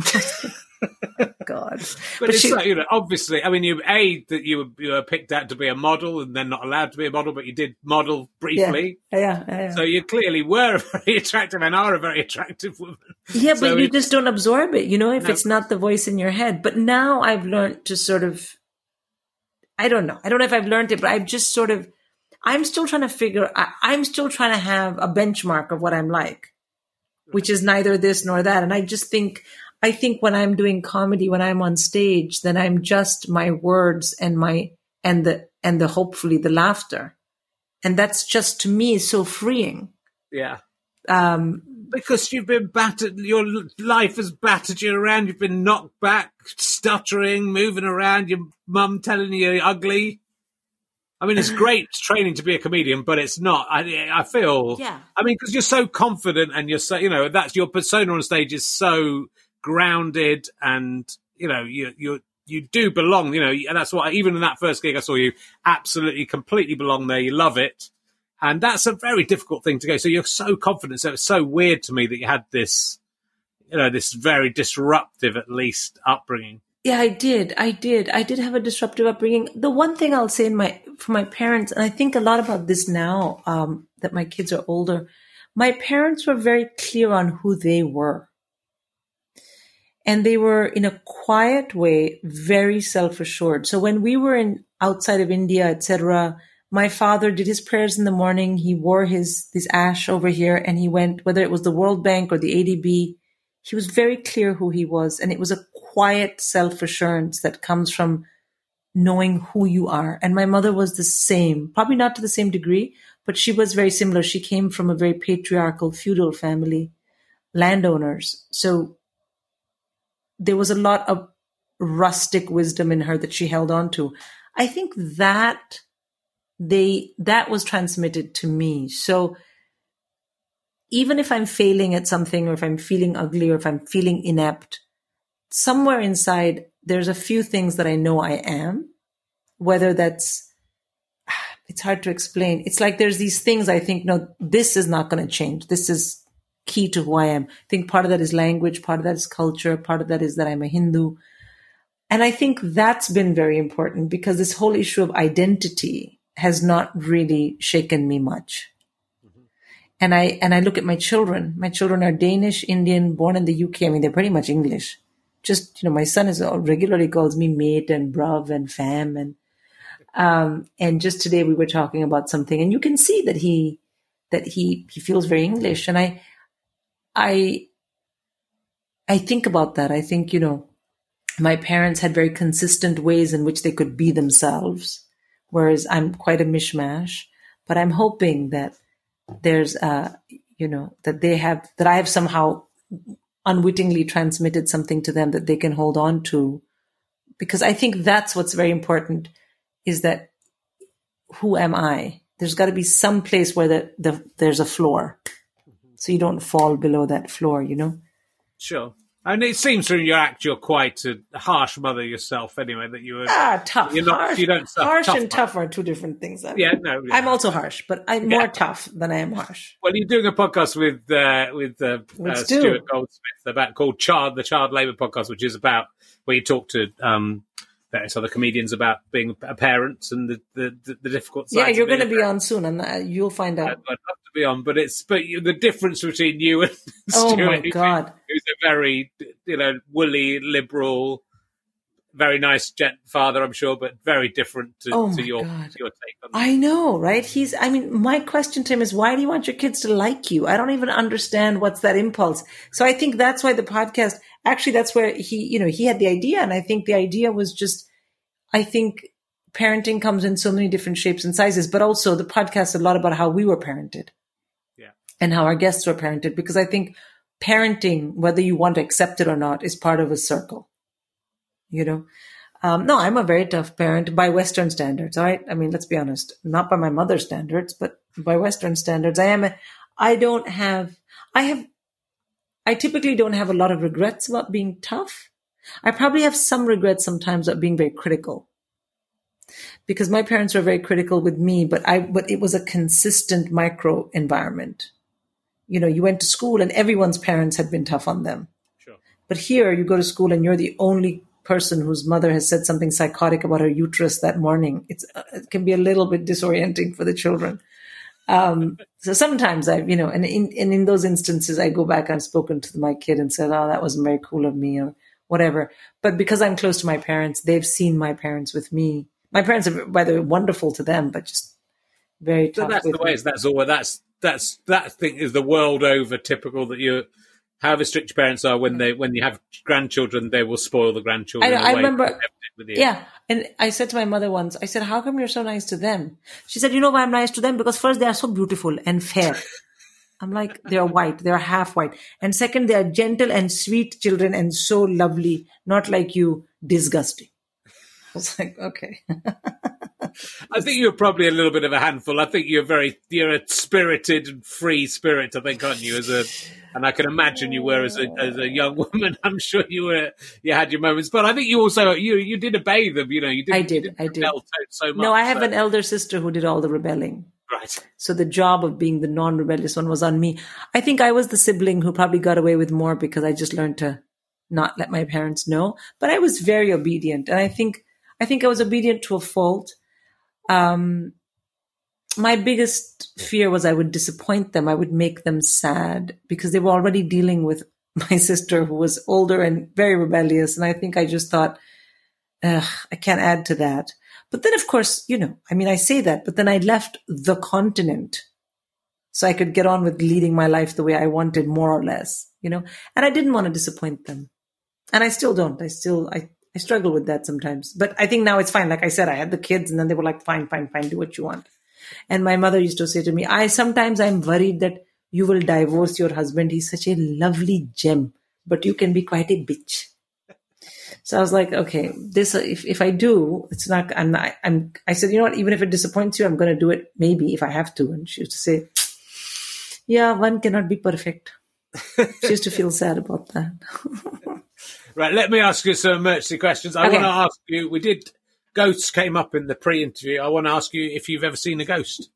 God. But, But it's she- like, you know, obviously, I mean, you A, that you were, you were picked out to be a model and then not allowed to be a model, but you did model briefly. Yeah, yeah, yeah. So you clearly were a very attractive and are a very attractive woman. Yeah, but So you it- just don't absorb it, you know, if No. it's not the voice in your head. But now I've learned to sort of, I don't know. I don't know if I've learned it, but I've just sort of, I'm still trying to figure, I, I'm still trying to have a benchmark of what I'm like, which is neither this nor that. And I just think, I think when I'm doing comedy, when I'm on stage, then I'm just my words and my, and the, and the, hopefully the laughter. And that's just to me so freeing. Yeah. Um, Because you've been battered, your life has battered you around, you've been knocked back, stuttering, moving around, your mum telling you you're ugly. I mean, it's great training to be a comedian, but it's not. I, I feel, Yeah. I mean, because you're so confident and you're so, you know, that's your persona on stage is so grounded and, you know, you, you, you do belong, you know, and that's what, even in that first gig I saw you absolutely, completely belong there. You love it. And that's a very difficult thing to go. So you're so confident. So it's so weird to me that you had this, you know, this very disruptive, at least, upbringing. Yeah, I did. I did. I did have a disruptive upbringing. The one thing I'll say in my for my parents, and I think a lot about this now um, that my kids are older, my parents were very clear on who they were. And they were, in a quiet way, very self-assured. So when we were in outside of India, et cetera, my father did his prayers in the morning. He wore his this ash over here, and he went, whether it was the World Bank or the A D B, he was very clear who he was. And it was a quiet self-assurance that comes from knowing who you are. And my mother was the same, probably not to the same degree, but she was very similar. She came from a very patriarchal, feudal family, landowners. So there was a lot of rustic wisdom in her that she held on to. I think that they that was transmitted to me. So even if I'm failing at something, or if I'm feeling ugly, or if I'm feeling inept, somewhere inside there's a few things that I know I am, whether that's, it's hard to explain. It's like there's these things I think, no, this is not going to change. This is key to who I am. I think part of that is language, part of that is culture, part of that is that I'm a Hindu. And I think that's been very important because this whole issue of identity has not really shaken me much. Mm-hmm. And I, and I look at my children. My children are Danish, Indian, born in the U K. I mean, they're pretty much English. Just, you know, my son is regularly calls me mate and bruv and fam. And, um, and just today we were talking about something, and you can see that he, that he, he feels very English. And I, I, I think about that. I think, you know, my parents had very consistent ways in which they could be themselves, whereas I'm quite a mishmash. But I'm hoping that there's, uh, you know, that they have, that I have somehow unwittingly transmitted something to them that they can hold on to. Because I think that's what's very important, is that who am I? There's got to be some place where the, the there's a floor. So you don't fall below that floor, you know? Sure. And it seems from your act you're quite a harsh mother yourself anyway, that you were... Ah, tough. You're not, harsh you don't suffer. harsh tough and tough are two different things. I mean, Yeah, no. Yeah. I'm also harsh, but I'm Yeah. more tough than I am harsh. Well, you're doing a podcast with uh, with uh, With uh, Stu. Stuart Goldsmith about called Child, the Child Labour Podcast, which is about where you talk to um, various other comedians about being a parent and the the, the, the difficult sides. Yeah, you're of being going to a be parent. on soon, and uh, you'll find I'd, out. I'd love to be on, but it's but you, the difference between you and Oh, Stuart, my who's- God. who's a very you know woolly liberal, very nice gent father, I'm sure, but very different to, Oh, to my your God. your take on I know, right? He's, I mean, my question to him is, why do you want your kids to like you? I don't even understand what's that impulse. So I think that's why the podcast, actually, that's where he, you know, he had the idea. And I think the idea was just, I think parenting comes in so many different shapes and sizes, but also the podcast is a lot about how we were parented. Yeah. And how our guests were parented, because I think parenting, whether you want to accept it or not, is part of a circle. You know, um, no, I'm a very tough parent by Western standards. All right. I mean, let's be honest, not by my mother's standards, but by Western standards. I am, a, I don't have, I have, I typically don't have a lot of regrets about being tough. I probably have some regrets sometimes about being very critical. Because my parents were very critical with me, but I but it was a consistent micro environment. You know, you went to school and everyone's parents had been tough on them. Sure. But here you go to school and you're the only person whose mother has said something psychotic about her uterus that morning. It's it can be a little bit disorienting for the children. Um, so sometimes I, you know, and in, and in those instances, I go back and I've spoken to my kid and said, oh, that wasn't very cool of me or whatever. But because I'm close to my parents, they've seen my parents with me. My parents are, by the way, wonderful to them, but just very tough. So that's with the way. me. That's all. That's that's that thing is the world over typical that you, however strict your parents are when they when you have grandchildren, they will spoil the grandchildren. I, I away remember. with you. Yeah. And I said to my mother once, I said, how come you're so nice to them? She said, you know why I'm nice to them? Because first, they are so beautiful and fair. I'm like, they're white, they're half white. And second, they are gentle and sweet children and so lovely, not like you, disgusting. I was like, okay. I think you're probably a little bit of a handful. I think you're very, you're a spirited and free spirit, I think, aren't you? As a, and I can imagine you were as a as a young woman. I'm sure you were, you had your moments. But I think you also, you you did obey them, you know. You didn't, I did, you didn't I did. rebel so, so much. No, I have so. an elder sister who did all the rebelling. Right. So the job of being the non-rebellious one was on me. I think I was the sibling who probably got away with more because I just learned to not let my parents know. But I was very obedient. And I think, I think I was obedient to a fault. Um, my biggest fear was I would disappoint them. I would make them sad because they were already dealing with my sister who was older and very rebellious. And I think I just thought, ugh, I can't add to that. But then, of course, you know, I mean, I say that, but then I left the continent so I could get on with leading my life the way I wanted, more or less, you know, and I didn't want to disappoint them. And I still don't. I still, I, I struggle with that sometimes, but I think now it's fine. Like I said, I had the kids and then they were like, fine, fine, fine, do what you want. And my mother used to say to me, I sometimes I'm worried that you will divorce your husband. He's such a lovely gem, but you can be quite a bitch. So I was like, okay, this, if, if I do, it's not, I'm not, I'm, I said, you know what, even if it disappoints you, I'm going to do it maybe if I have to. And she used to say, yeah, one cannot be perfect. She used to feel sad about that. Right, let me ask you some emergency questions. I Okay. want to ask you, we did, ghosts came up in the pre-interview. I want to ask you if you've ever seen a ghost.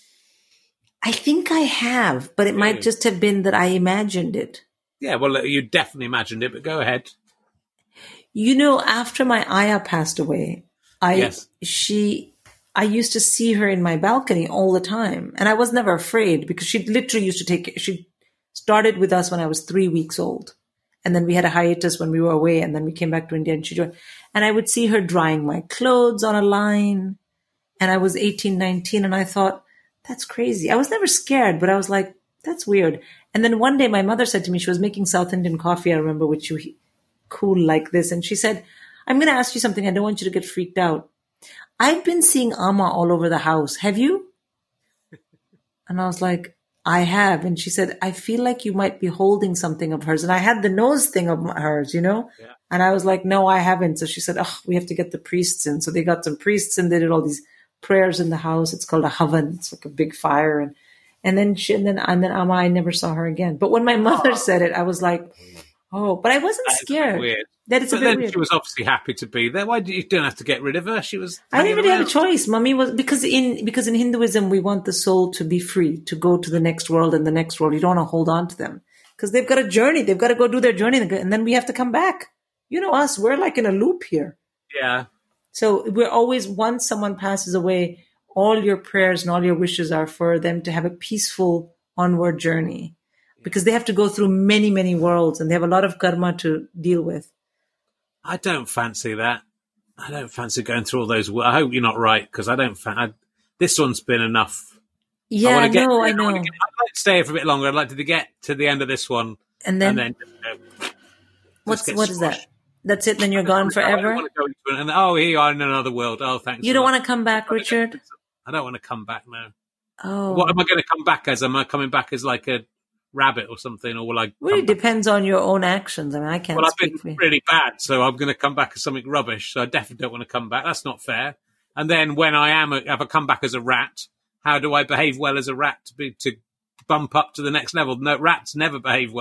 I think I have, but it Really? might just have been that I imagined it. Yeah, well, you definitely imagined it, but go ahead. You know, after my Aya passed away, I, Yes. she, I used to see her in my balcony all the time. And I was never afraid because she literally used to take, she started with us when I was three weeks old. And then we had a hiatus when we were away, and then we came back to India and she joined. And I would see her drying my clothes on a line. And I was eighteen, nineteen, and I thought, that's crazy. I was never scared, but I was like, that's weird. And then one day my mother said to me, she was making South Indian coffee, I remember, which you cool like this. And she said, I'm going to ask you something. I don't want you to get freaked out. I've been seeing Amma all over the house. Have you? And I was like, I have. And she said, I feel like you might be holding something of hers. And I had the nose thing of hers, you know? Yeah. And I was like, no, I haven't. So she said, oh, we have to get the priests in. So they got some priests and they did all these prayers in the house. It's called a havan. It's like a big fire. And, and then she, and then, and then Amma, I never saw her again. But when my mother said it, I was like, oh, but I wasn't That is a bit scared. weird. That is But a bit then weird. she was obviously happy to be there. Why did you don't have to get rid of her? She was. I didn't hanging really have a around. choice. Mummy was because in because in Hinduism we want the soul to be free to go to the next world and the next world. You don't want to hold on to them because they've got a journey. They've got to go do their journey, and then we have to come back. You know us. We're like in a loop here. Yeah. So we're always, once someone passes away, all your prayers and all your wishes are for them to have a peaceful onward journey because they have to go through many, many worlds and they have a lot of karma to deal with. I don't fancy that. I don't fancy going through all those. I hope you're not right because I don't. Fan- I, this one's been enough. Yeah, I I want to get. know, I I know. want to get, I'd like to stay here for a bit longer. I'd like to get to the end of this one, And then, and then uh, what's get what is that? squashed. That's it. Then you're gone I don't forever. want to go into it and oh, here you are in another world. Oh, thanks. You a don't lot. want to come back, Richard? I don't want to come back now. Oh, What am I going to come back as? Am I coming back as like a rabbit or something, or will I? really come back- depends on your own actions. I mean, I can't Well, I've speak for been you. really bad, so I'm going to come back as something rubbish. So I definitely don't want to come back. That's not fair. And then when I am, a, if I come back as a rat, how do I behave well as a rat to be to bump up to the next level? No, rats never behave well.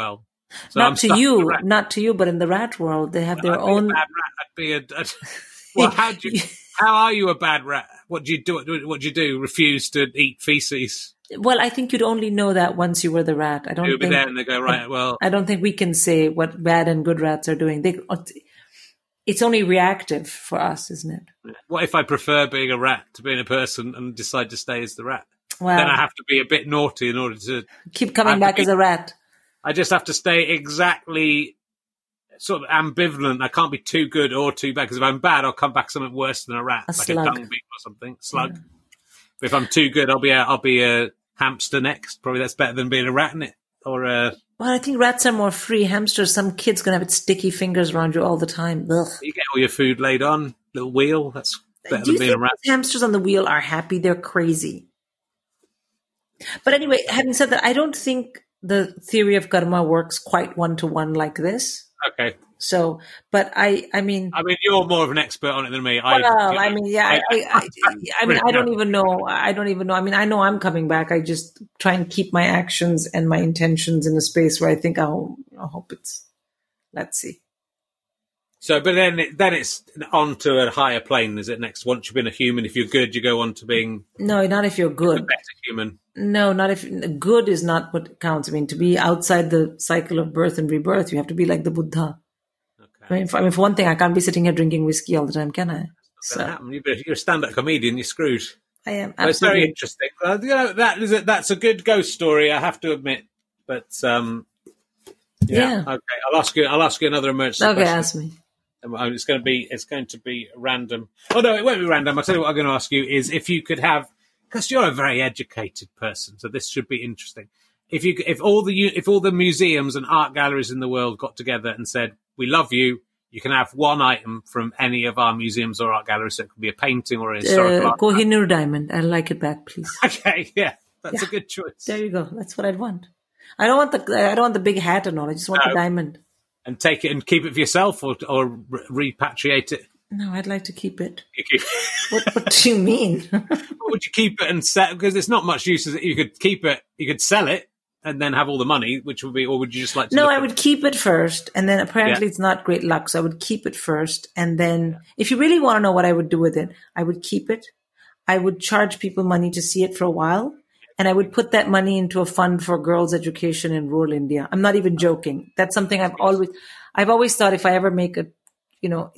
So not I'm to stuck with the you, rat. not to you, but in the rat world, they have their I'd be own. a bad rat. I'd be a. I'd, well, how do you? How are you a bad rat? What do you do? What do you do? Refuse to eat feces? Well, I think you'd only know that once you were the rat. I don't You'll be think. there, and they go right. Well, I don't think we can say what bad and good rats are doing. They, it's only reactive for us, isn't it? what if I prefer being a rat to being a person and decide to stay as the rat? Well, Then I have to be a bit naughty in order to. keep I coming have to back be- as a rat. I just have to stay exactly sort of ambivalent. I can't be too good or too bad, because if I'm bad, I'll come back something worse than a rat, A like slug. a dung beetle or something. Slug. Yeah. If I'm too good, I'll be a, I'll be a hamster next. Probably that's better than being a rat, isn't it? Or a. Well, I think rats are more free. Hamsters, some kid's gonna have sticky fingers around you all the time. Ugh. You get all your food laid on, little wheel. That's better Do you than being a think rat. hamsters on the wheel are happy? They're crazy. But anyway, having said that, I don't think the theory of karma works quite one to one like this. Okay. So, but I, I mean, I mean, you're more of an expert on it than me. well, I, I mean, yeah, I, I, I, I mean, I don't even know. I don't even know. I mean, I know I'm coming back. I just try and keep my actions and my intentions in a space where I think, oh, I hope it's. Let's see. So, but then, it, then it's on to a higher plane, is it? Next, once you've been a human, if you're good, you go on to being No, not if you're a good. better human. No, not if good is not what counts. I mean, to be outside the cycle of birth and rebirth, you have to be like the Buddha. I mean, for, I mean, for one thing, I can't be sitting here drinking whiskey all the time, can I? So, happen. You're a stand-up comedian. You're screwed. I am. But it's very Absolutely. interesting. Well, you know, that is a, that's a good ghost story, I have to admit. But um, yeah. Yeah. Okay, I'll ask you. I'll ask you another emergency Okay, question. ask me. Um, It's going to be. It's going to be random. Oh no, it won't be random. I'll tell you what I'm going to ask you is if you could have, because you're a very educated person, so this should be interesting. If you, if all the, if all the museums and art galleries in the world got together and said, "We love you. You can have one item from any of our museums or art galleries." So it could be a painting or a historical Uh, art. Kohinoor diamond. I'd like it back, please. Okay, yeah, that's Yeah. a good choice. There you go. That's what I'd want. I don't want the. I don't want the big hat and all. I just want No. the diamond. And take it and keep it for yourself, or or re- repatriate it. No, I'd like to keep it. You keep, What, what do you mean? what would you keep it and sell? Because it's not much use. As it. You could keep it, you could sell it, and then have all the money, which would be. Or would you just like to? No, look I at- would keep it first, and then apparently Yeah. it's not great luck, so I would keep it first, and then if you really want to know what I would do with it, I would keep it. I would charge people money to see it for a while, and I would put that money into a fund for girls' education in rural India. I'm not even joking. That's something I've always, I've always thought if I ever make a, you know,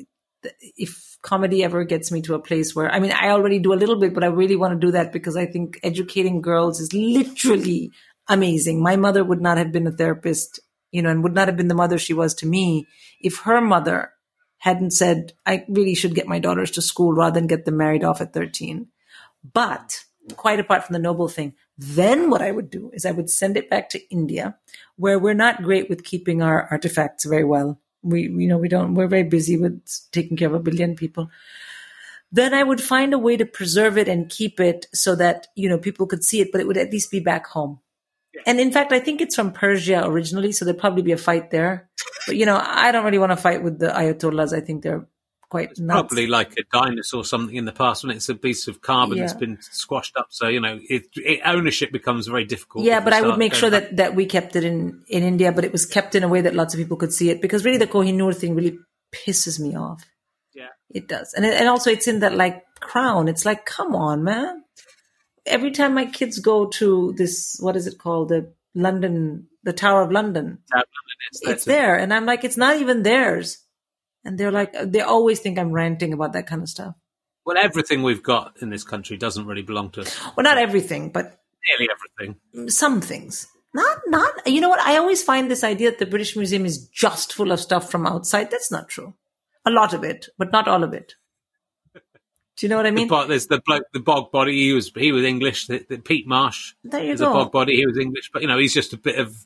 if comedy ever gets me to a place where, I mean, I already do a little bit, but I really want to do that because I think educating girls is literally amazing. My mother would not have been a therapist, you know, and would not have been the mother she was to me if her mother hadn't said, I really should get my daughters to school rather than get them married off at thirteen. But quite apart from the noble thing, then what I would do is I would send it back to India, where we're not great with keeping our artifacts very well. We, you know, we don't, we're very busy with taking care of a billion people. Then I would find a way to preserve it and keep it so that, you know, people could see it, but it would at least be back home. Yeah. And in fact, I think it's from Persia originally, so there'd probably be a fight there. But, you know, I don't really want to fight with the Ayatollahs. I think they're quite nuts. Probably like a dinosaur or something in the past when it's a piece of carbon Yeah. that's been squashed up. So, you know, it, it, ownership becomes very difficult. Yeah, if but you I would start make going sure back. that, that we kept it in, in India, but it was kept in a way that lots of people could see it, because really the Kohinoor thing really pisses me off. Yeah. It does. And, it, and also it's in that like crown. It's like, come on, man. Every time my kids go to this, what is it called? The London, the Tower of London. Tower of London, it's, It's there. And I'm like, it's not even theirs. And they're like, they always think I'm ranting about that kind of stuff. Well, everything we've got in this country doesn't really belong to us. Well, not everything, but Nearly everything. some things. Not, not, you know what? I always find this idea that the British Museum is just full of stuff from outside. That's not true. A lot of it, but not all of it. Do you know what I mean? The, bo- there's the bloke, the bog body. He was he was English. The, the Pete Marsh. There you was go. a bog body. He was English, but you know he's just a bit of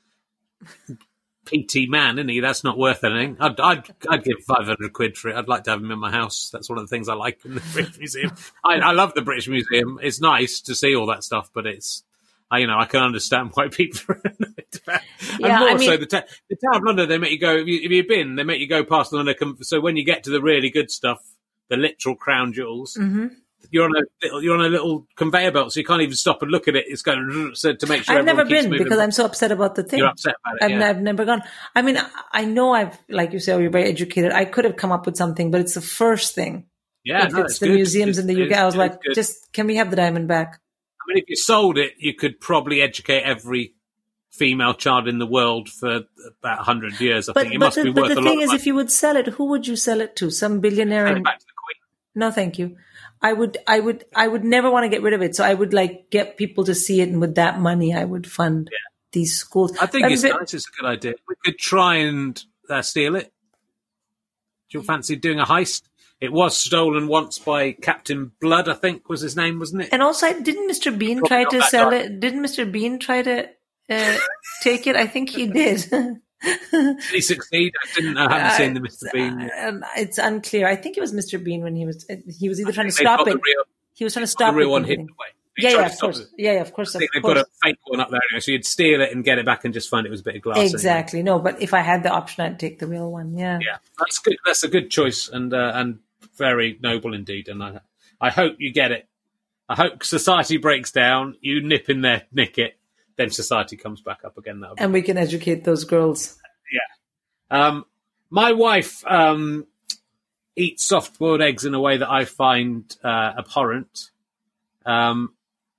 P T man, isn't he? That's not worth anything. I'd I'd, I'd give five hundred quid for it. I'd like to have him in my house. That's one of the things I like in the British Museum. I, I love the British Museum. It's nice to see all that stuff, but it's. I, you know, I can understand why people are annoyed about it. Yeah, and more I mean- so, the, ta- the Tower of London, they make you go, if, you, if you've been, they make you go past the London. So when you get to the really good stuff, the literal crown jewels, Mm-hmm. you're on a little, you're on a little conveyor belt, so you can't even stop and look at it. It's going so to make sure. I've never been moving. because I'm so upset about the thing. You're upset about it. I've, yeah. I've never gone. I mean, I know I've, like you say, you're very educated. I could have come up with something, but it's the first thing. Yeah, if no, it's, it's the good. museums it's, in the U K. I was like, good. just can we have the diamond back? I mean, if you sold it, you could probably educate every female child in the world for about a hundred years. I But, think it but must the, be but worth the a lot thing of is, money. if you would sell it, who would you sell it to? Some billionaire? Send In... it back to the Queen. No, thank you. I would, I would, I would never want to get rid of it. So I would like get people to see it, and with that money, I would fund Yeah. these schools. I think But it's bit- nice. It's a good idea. We could try and uh, steal it. Do you fancy doing a heist? It was stolen once by Captain Blood, I think was his name, wasn't it? And also, didn't Mister Bean Probably try not to that sell dark. it? Didn't Mister Bean try to uh, take it? I think he did. Did he succeed? I didn't. I haven't seen the Mister Bean yet. Um, it's unclear. I think it was Mister Bean when he was. He was either trying to They've stop got it. the real, He was trying to got stop the real it one from hidden getting- away. They Yeah, tried yeah, to of stop course. it. Yeah, yeah, of course. I think of they've course. got a fake one up there anyway, so you'd steal it and get it back and just find it was a bit of glass. anyway. Exactly. No, but if I had the option, I'd take the real one. Yeah. Yeah, that's good. That's a good choice and uh, and very noble indeed. And I I hope you get it. I hope society breaks down. You nip in there, nick it, then society comes back up again. That'll be And we can educate those girls. Yeah. Um, my wife um, eats soft-boiled eggs in a way that I find uh, abhorrent. Um,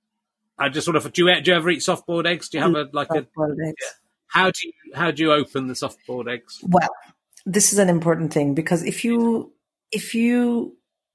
I just sort of do you, do you ever eat soft-boiled eggs? Do you have a like a Soft-boiled eggs. yeah. how do you how do you open the soft-boiled eggs? Well, this is an important thing because if you if you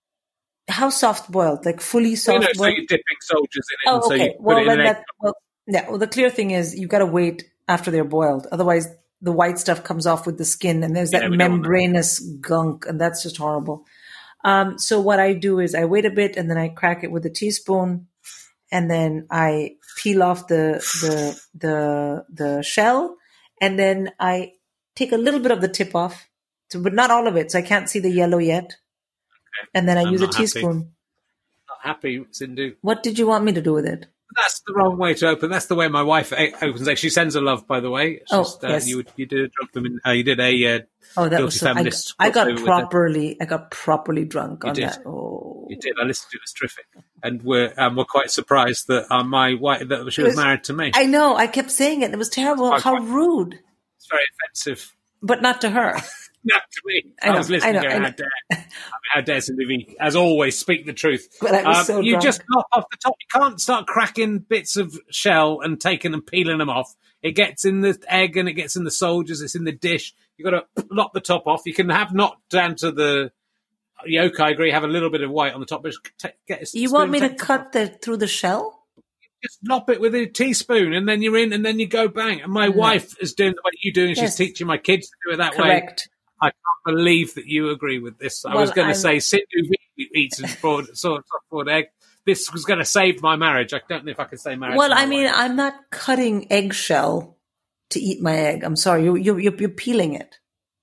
how soft boiled, like fully You soft know, boiled. so you're dipping soldiers in it, Oh, and so okay. you put Well, it in then an egg. that, well, yeah. Well, the clear thing is you got to wait after they're boiled. Otherwise, the white stuff comes off with the skin, and there's that Yeah, we don't want that. membranous gunk, and that's just horrible. Um, so what I do is I wait a bit, and then I crack it with a teaspoon, and then I peel off the the the the shell, and then I take a little bit of the tip off, so, but not all of it. So I can't see the yellow yet, Okay. and then I I'm use a not happy. teaspoon. Not happy, Sindhu. What did you want me to do with it? That's the wrong way to open. That's the way my wife a- opens eggs. She sends her love, by the way. It's Oh, just, uh, yes. you you did drop them in. Uh, you did a uh, Oh, that Guilty was so. I, Feminist I got crossover with it. properly. I got properly drunk You on did. that. Oh, You did. I listened to it. It was terrific, and we're um, we're quite surprised that uh, my wife that she was, was- married to me. I know. I kept saying it. It was terrible. Quite- How quite- rude, It's very offensive. but not to her. No, to me. I know, was listening I know, to I her. know. How dare, I mean, how dare Cindy, as always, speak the truth. But I was Um, so you drunk. just knock off the top. You can't start cracking bits of shell and taking and peeling them off. It gets in the egg and it gets in the soldiers. It's in the dish. You've got to knock the top off. You can have not down to the yolk, I agree, have a little bit of white on the top. But just take, get a You spoon, want me to take the top cut the through the shell? just lop it with a teaspoon and then you're in and then you go bang. And my wife is doing the way you're doing. Yes. She's teaching my kids to do it that way. Correct. I can't believe that you agree with this. I Well, was going to I'm- say, Sindhu eats a broad, sort of soft-boiled egg. This was going to save my marriage. I don't know if I can say marriage. Well, to my I mean, wife. I'm not cutting eggshell to eat my egg. I'm sorry. You you you're, you're peeling it.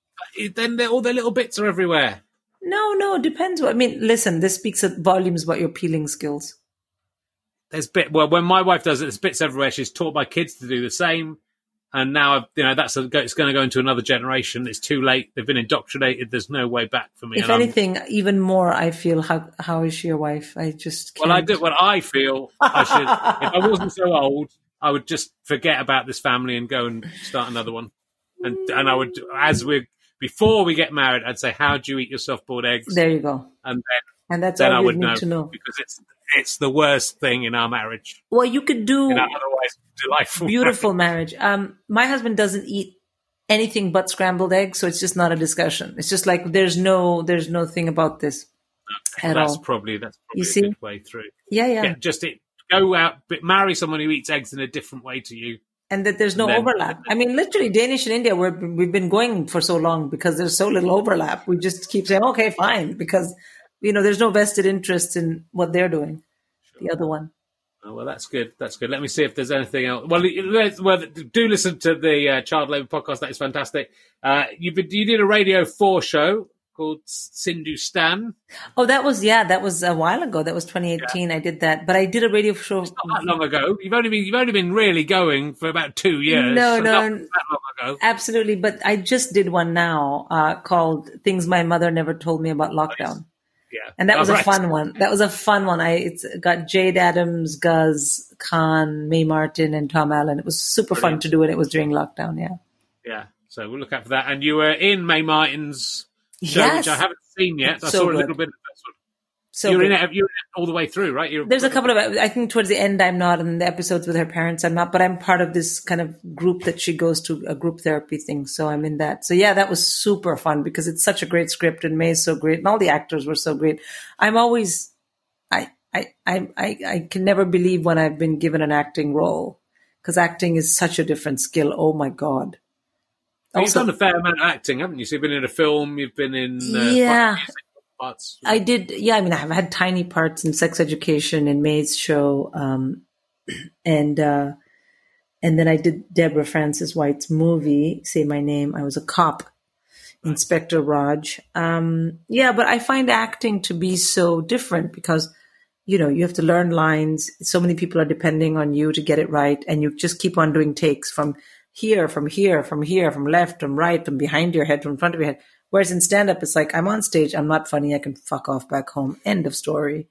Then they're- all the little bits are everywhere. No, no. It depends. What, I mean, listen. This speaks volumes about your peeling skills. There's bit well when my wife does it. There's bits everywhere. She's taught my kids to do the same. And now, I've, you know, that's a, it's going to go into another generation. It's too late. They've been indoctrinated. There's no way back for me. If And I'm- anything, even more, I feel how how is she your wife? I just can't. Well, I do. Well, I feel I should. If I wasn't so old, I would just forget about this family and go and start another one. And and I would, as we before we get married, I'd say, "How do you eat your soft-boiled eggs?" There you go. And then And that's then all I you would need know, to know. because it's it's the worst thing in our marriage. Well, you could do In our otherwise delightful, beautiful marriage. Um, my husband doesn't eat anything but scrambled eggs, so it's just not a discussion. It's just like there's no there's no thing about this marriage. at That's all. probably that's probably You a see? good way through. Yeah, yeah, Get, just it, go out, but marry someone who eats eggs in a different way to you. and that there's no Then- overlap. I mean, literally, Danish and India, we're, we've been going for so long because there's so little overlap. We just keep saying, okay, fine, because you know there's no vested interest in what they're doing. The other one. Oh, well, that's good. That's good. Let me see if there's anything else. Well, let's- well do listen to the uh, Child Labour podcast. That is fantastic. Uh, you you did a Radio four show called Sindhu Stan. Oh, that was yeah, that was a while ago. That was twenty eighteen. I did that, but I did a radio show. Not that long ago. You've only been you've only been really going for about two years. No, so no. not that long ago. Absolutely, but I just did one now uh, called "Things My Mother Never Told Me About Lockdown," Yeah. And that was Oh, a right. fun one. That was a fun one. I it's got Jade Adams, Guz, Khan, Mae Martin, and Tom Allen. It was super fun Brilliant. to do, and it was during lockdown. Yeah. Yeah. So we'll look out for that. And you were in Mae Martin's show, Yes. which I haven't seen yet. I So saw a good. little bit of the first one. So you're in good. it. You're in it all the way through, right? You're, There's a couple of, I think towards the end I'm not, and the episodes with her parents I'm not, but I'm part of this kind of group that she goes to, a group therapy thing. So I'm in that. So yeah, that was super fun because it's such a great script and Mae's so great and all the actors were so great. I'm always, I, I, I, I, I can never believe when I've been given an acting role because acting is such a different skill. Oh my God. You've Also- done a fair amount of acting, haven't you? So you've been in a film, you've been in uh, Yeah. music parts. I did, yeah. I mean, I've had tiny parts in Sex Education and Mae's show, um, and uh, and then I did Deborah Francis White's movie, Say My Name. I was a cop, Inspector Raj. Um, yeah, but I find acting to be so different because you know you have to learn lines. So many people are depending on you to get it right, and you just keep on doing takes from here, from here, from here, from left, from right, from behind your head, from front of your head. Whereas in stand-up, it's like, I'm on stage, I'm not funny, I can fuck off back home. End of story.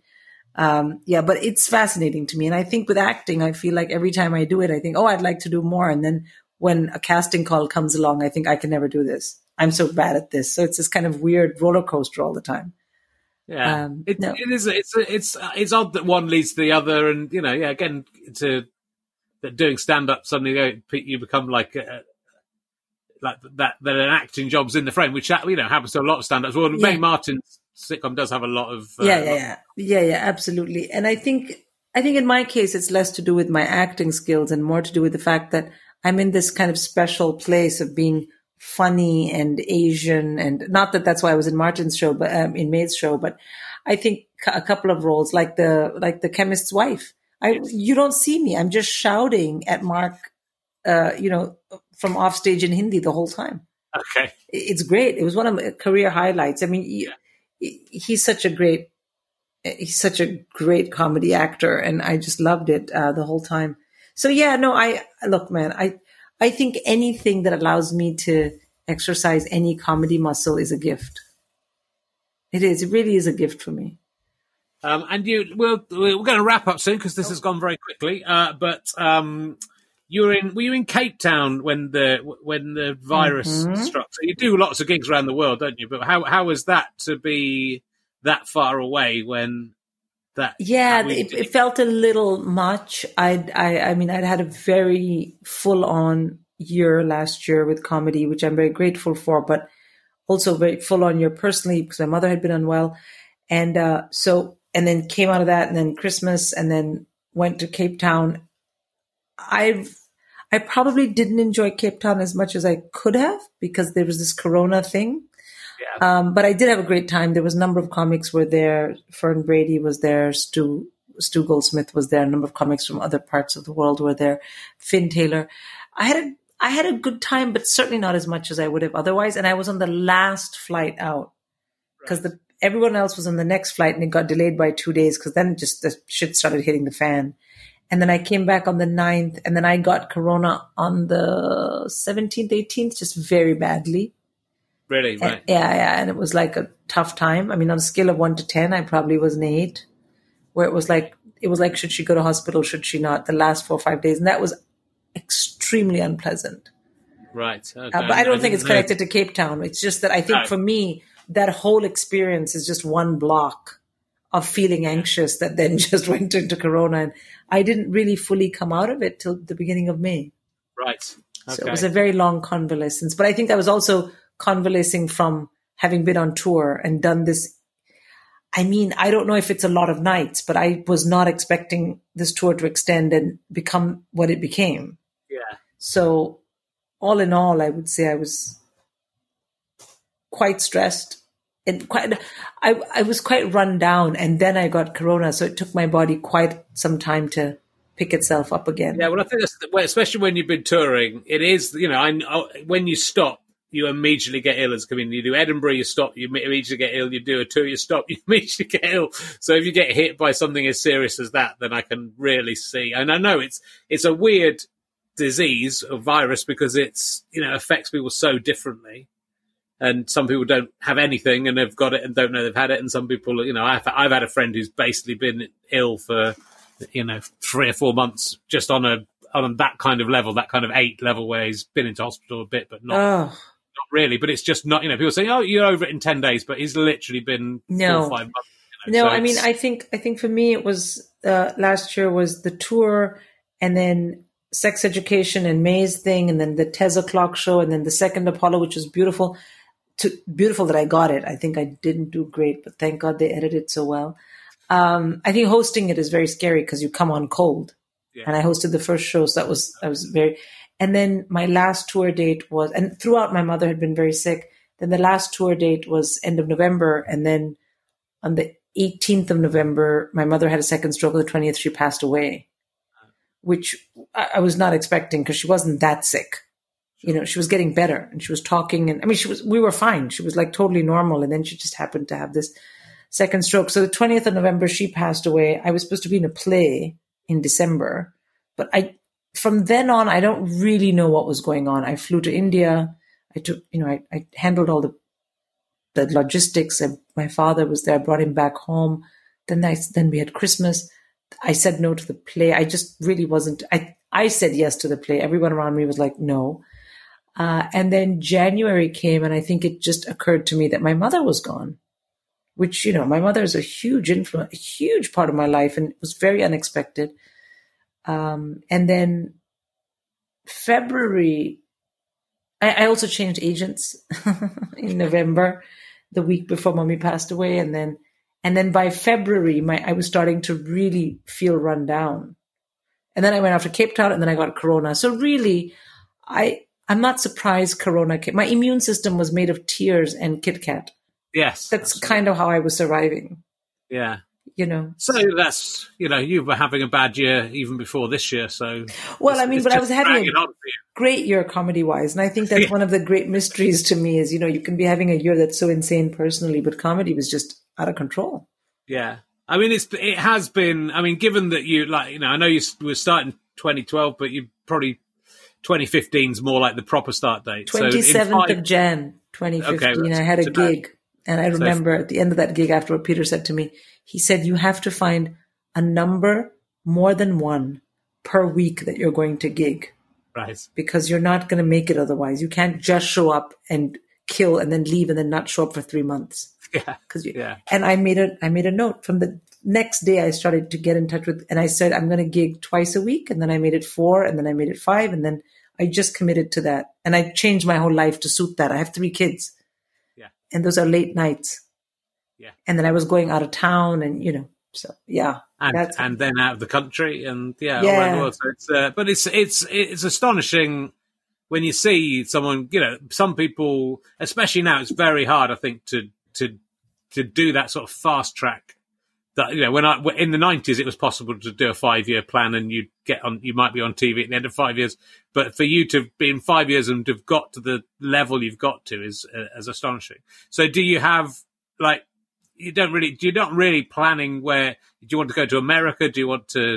Um, yeah, but it's fascinating to me. And I think with acting, I feel like every time I do it, I think, oh, I'd like to do more. And then when a casting call comes along, I think I can never do this. I'm so bad at this. So it's this kind of weird roller coaster all the time. Yeah, Um, it, no. it is. It's it's it's odd that one leads to the other, and you know, yeah. Again, to that doing stand up suddenly you, you become like a, like that. That an acting job's in the frame, which you know happens to a lot of stand ups. Well, Yeah. Mae Martin's sitcom does have a lot of uh, yeah, yeah, yeah, yeah, yeah, absolutely. And I think, I think in my case, it's less to do with my acting skills and more to do with the fact that I'm in this kind of special place of being funny and Asian, and not that that's why I was in Martin's show, but um, in Mae's show. But I think a couple of roles, like the like the chemist's wife. I you don't see me. I'm just shouting at Mark, uh, you know, from off stage in Hindi the whole time. Okay, It's great. It was one of my career highlights. I mean, he, he's such a great, he's such a great comedy actor, and I just loved it uh, the whole time. So yeah, no, I look, man, I I think anything that allows me to exercise any comedy muscle is a gift. It is. It really is a gift for me. um, and you we'll, we're going to wrap up soon because this has gone very quickly. Uh, but um, you were in were you in Cape Town when the when the virus Mm-hmm. struck? So you do lots of gigs around the world, don't you? But how how was that to be that far away when that? Yeah, I mean, it, it felt a little much. I, I, I mean, I'd had a very full-on year last year with comedy, which I'm very grateful for, but also very full-on year personally because my mother had been unwell, and uh, so and then came out of that, and then Christmas, and then went to Cape Town. I've I probably didn't enjoy Cape Town as much as I could have because there was this Corona thing. yeah. Um, but I did have a great time. There was a number of comics were there. Fern Brady was there. Stu Stu Goldsmith was there. A number of comics from other parts of the world were there. Finn Taylor. I had a I had a good time, but certainly not as much as I would have otherwise. And I was on the last flight out because the everyone else was on the next flight, and it got delayed by two days because then just the shit started hitting the fan. And then I came back on the ninth, and then I got Corona on the seventeenth, eighteenth, just very badly. Really, And- right? yeah, yeah, and it was like a tough time. I mean, on a scale of one to ten, I probably was an eight, where it was like it was like, should she go to hospital? Should she not? The last four or five days, and that was extremely unpleasant. Right. Okay. Uh, but I don't think it's didn't know. connected to Cape Town. It's just that I think No. for me, that whole experience is just one block of feeling anxious that then just went into Corona, and I didn't really fully come out of it till the beginning of May. Right. Okay. So it was a very long convalescence. But I think I was also convalescing from having been on tour and done this. I mean, I don't know if it's a lot of nights, but I was not expecting this tour to extend and become what it became. yeah. So all in all, I would say I was quite stressed and quite, I, I was quite run down, and then I got Corona. So it took my body quite some time to pick itself up again. Yeah, well, I think that's well, especially when you've been touring. It is, you know, I, I, when you stop, you immediately get ill as a comedian. You do Edinburgh, you stop, you immediately get ill. You do a tour, you stop, you immediately get ill. So if you get hit by something as serious as that, then I can really see. And I know it's it's a weird disease or virus because it's, you know, affects people so differently. and some people don't have anything and they've got it and don't know they've had it. And some people, you know, I've, I've had a friend who's basically been ill for, you know, three or four months just on a on that kind of level, that kind of eight level where he's been into hospital a bit, but not, Oh, not really. But it's just not, you know, people say, oh, you're over it in ten days, but he's literally been No. four or five months. You know, no, so I mean, it's- I think I think for me it was uh, last year was the tour, and then Sex Education and May's thing, and then the Tez O'Clock show, and then the second Apollo, which was beautiful. To, beautiful that I got it. I think I didn't do great, but thank God they edited it so well. Um, I think hosting it is very scary because you come on cold. Yeah. And I hosted the first show, so that was I was very. And then my last tour date was, and throughout my mother had been very sick. Then the last tour date was end of November, and then on the eighteenth of November, my mother had a second stroke. On the twentieth, she passed away, which I, I was not expecting because she wasn't that sick. You know, she was getting better and she was talking, and I mean, she was. We were fine. She was like totally normal, and then she just happened to have this second stroke. So the twentieth of November, she passed away. I was supposed to be in a play in December, but I from then on, I don't really know what was going on. I flew to India. I took, you know, I, I handled all the the logistics. I, my father was there. I brought him back home. Then I, then we had Christmas. I said no to the play. I just really wasn't. I I said yes to the play. Everyone around me was like no. Uh, and then January came, and I think it just occurred to me that my mother was gone, which, you know, my mother is a huge influence, a huge part of my life, and it was very unexpected. Um, and then February, I, I also changed agents in November, the week before Mommy passed away. And then, and then by February, my, I was starting to really feel run down. And then I went off to Cape Town, and then I got Corona. So really, I, I'm not surprised Corona came. My immune system was made of tears and Kit Kat. yes, That's kind of how I was surviving, yeah. you know. So that's, you know, you were having a bad year even before this year. So Well, it's- I mean, it's but I just was having dragging a on for you. great year comedy-wise. And I think that's Yeah. one of the great mysteries to me is, you know, you can be having a year that's so insane personally, but comedy was just out of control. Yeah. I mean, it's it has been, I mean, given that you, like, you know, I know you s- were starting twenty twelve, but you probably twenty fifteen's more like the proper start date. So in twenty-seventh five- of Jan, twenty fifteen, Okay, I had a so that- gig. And I remember at the end of that gig, after what Peter said to me, he said, you have to find a number more than one per week that you're going to gig, Right. because you're not going to make it otherwise. You can't just show up and kill and then leave and then not show up for three months. Yeah. Cause you, Yeah. And I made a I made a note from the next day. I started to get in touch with, and I said I'm going to gig twice a week, and then I made it four, and then I made it five, and then I just committed to that, and I changed my whole life to suit that. I have three kids, Yeah. and those are late nights, Yeah. and then I was going out of town, and you know, so yeah, And that's and then out of the country and yeah, all Yeah. around the world. So it's uh, but it's it's it's astonishing when you see someone, you know, some people, especially now, it's very hard, I think, to to to do that sort of fast track. That, you know, when I in the nineties, it was possible to do a five year plan, and you'd get on, you might be on T V at the end of five years. But for you to be in five years and to have got to the level you've got to is uh, is astonishing. So, do you have like you don't really you're not really planning where do you want to go to America? Do you want to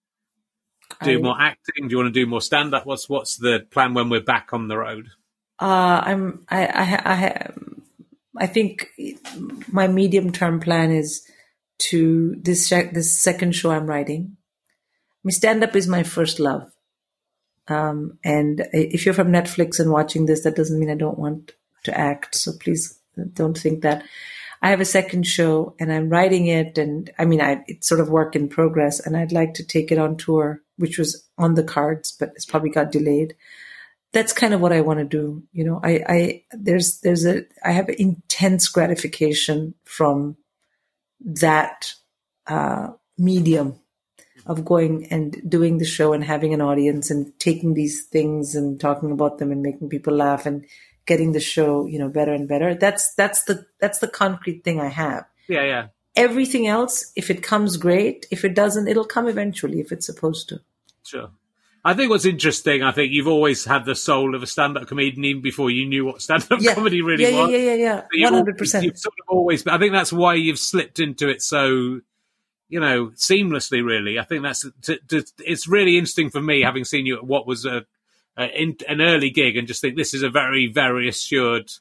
do I- more acting? Do you want to do more stand up? What's what's the plan when we're back on the road? Uh, I'm I I ha- I, ha- I think my medium term plan is to this sh- this second show I'm writing. I mean, stand up is my first love. Um, and if you're from Netflix and watching this, that doesn't mean I don't want to act. So please don't think that. I have a second show and I'm writing it. And I mean, I, it's sort of work in progress, and I'd like to take it on tour, which was on the cards, but it's probably got delayed. That's kind of what I want to do. You know, I, I, there's, there's a, I have intense gratification from that, uh, medium of going and doing the show and having an audience and taking these things and talking about them and making people laugh and getting the show, you know, better and better. That's, that's the, that's the concrete thing I have. Yeah, yeah, Everything else, if it comes, great. If it doesn't, it'll come eventually if it's supposed to. sure. I think what's interesting, I think you've always had the soul of a stand-up comedian even before you knew what stand-up Yeah. comedy really yeah, was. yeah, yeah, yeah, yeah. So you've one hundred al- percent. You've sort of always, I think that's why you've slipped into it so, you know, seamlessly. Really, I think that's to, to, it's really interesting for me having seen you at what was a, a in, an early gig and just think this is a very, very assured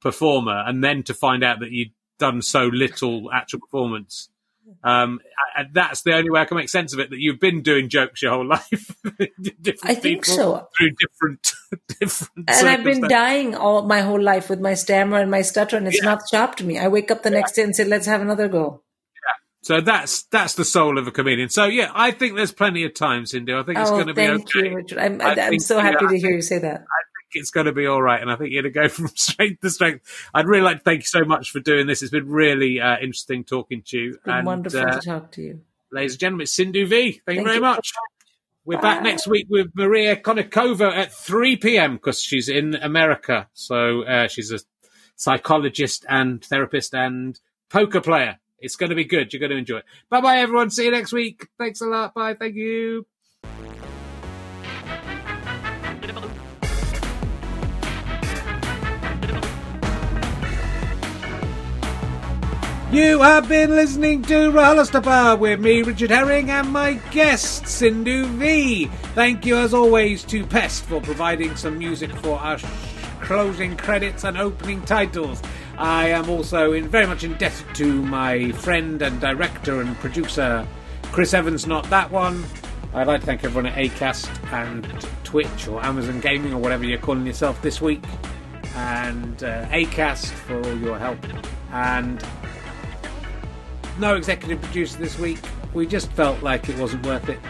performer, and then to find out that you'd done so little actual performance. Um, and that's the only way I can make sense of it, that you've been doing jokes your whole life. I think so. Through different, different And I've been dying all my whole life with my stammer and my stutter, and it's yeah. not stopped me. I wake up the yeah. next day and say, let's have another go. Yeah. So that's that's the soul of a comedian. So, yeah, I think there's plenty of time, Cindy. I think it's oh, going to be okay. Thank you, Richard. I'm, I'm think, so happy yeah, to hear think, you say that. I think it's going to be all right, and I think you're going to go from strength to strength. I'd really like to thank you so much for doing this. It's been really uh, interesting talking to you. It's been and, wonderful uh, to talk to you. Ladies and gentlemen, it's Sindhu V. Thank, thank you very you. much. We're Bye. back next week with Maria Konnikova at three p.m. because she's in America. So uh, she's a psychologist and therapist and poker player. It's going to be good. You're going to enjoy it. Bye-bye, everyone. See you next week. Thanks a lot. Bye. Thank you. You have been listening to RHLSTP with me, Richard Herring, and my guest, Sindhu V. Thank you, as always, to Pest for providing some music for our sh- closing credits and opening titles. I am also in, very much indebted to my friend and director and producer, Chris Evans, not that one. I'd like to thank everyone at Acast and Twitch or Amazon Gaming or whatever you're calling yourself this week. And uh, Acast for all your help. And no executive producer this week. We just felt like it wasn't worth it.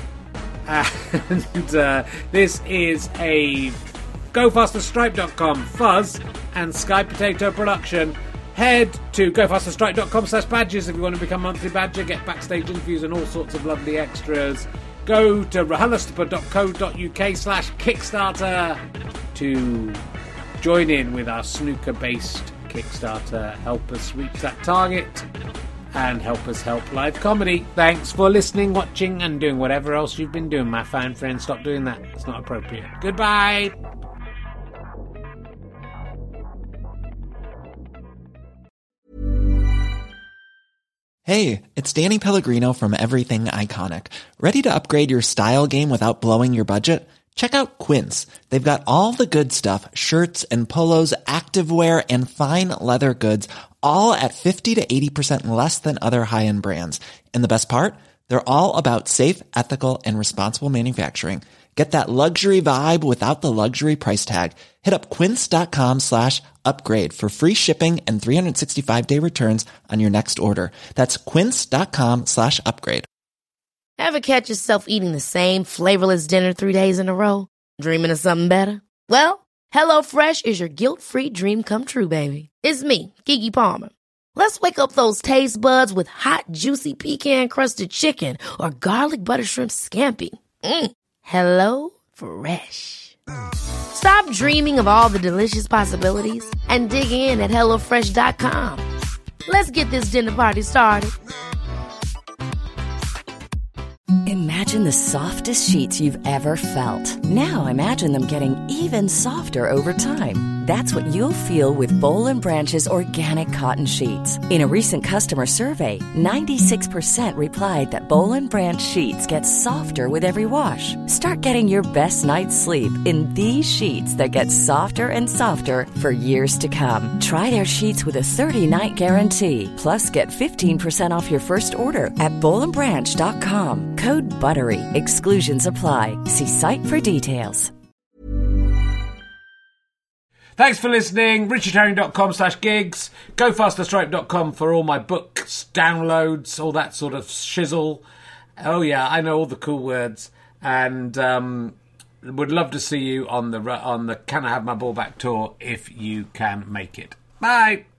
And uh, this is a go faster stripe dot com fuzz and Sky Potato production. Head to go faster stripe dot com slash badges if you want to become monthly badger, get backstage interviews and all sorts of lovely extras. Go to rhlstp dot co dot uk slash Kickstarter to join in with our snooker-based Kickstarter. Help us reach that target and help us help live comedy. Thanks for listening, watching, and doing whatever else you've been doing, my fine friend. Stop doing that. It's not appropriate. Goodbye. Hey, it's Danny Pellegrino from Everything Iconic. Ready to upgrade your style game without blowing your budget? Check out Quince. They've got all the good stuff, shirts and polos, activewear, and fine leather goods, all at fifty to eighty percent less than other high-end brands. And the best part? They're all about safe, ethical, and responsible manufacturing. Get that luxury vibe without the luxury price tag. Hit up quince.com slash upgrade for free shipping and three sixty-five day returns on your next order. That's quince.com slash upgrade. Ever catch yourself eating the same flavorless dinner three days in a row? Dreaming of something better? Well, HelloFresh is your guilt-free dream come true, baby. It's me, Keke Palmer. Let's wake up those taste buds with hot, juicy pecan-crusted chicken or garlic butter shrimp scampi. Mm. Hello Fresh. Stop dreaming of all the delicious possibilities and dig in at hello fresh dot com. Let's get this dinner party started. Imagine the softest sheets you've ever felt. Now imagine them getting even softer over time. That's what you'll feel with Boll and Branch's organic cotton sheets. In a recent customer survey, ninety-six percent replied that Boll and Branch sheets get softer with every wash. Start getting your best night's sleep in these sheets that get softer and softer for years to come. Try their sheets with a thirty-night guarantee. Plus, get fifteen percent off your first order at boll and branch dot com. Code BUTTERY. Exclusions apply. See site for details. Thanks for listening. richard herring dot com slash gigs. go faster stripe dot com for all my books, downloads, all that sort of shizzle. Oh, yeah, I know all the cool words. And um, would love to see you on the on the Can I Have My Ball Back tour if you can make it. Bye.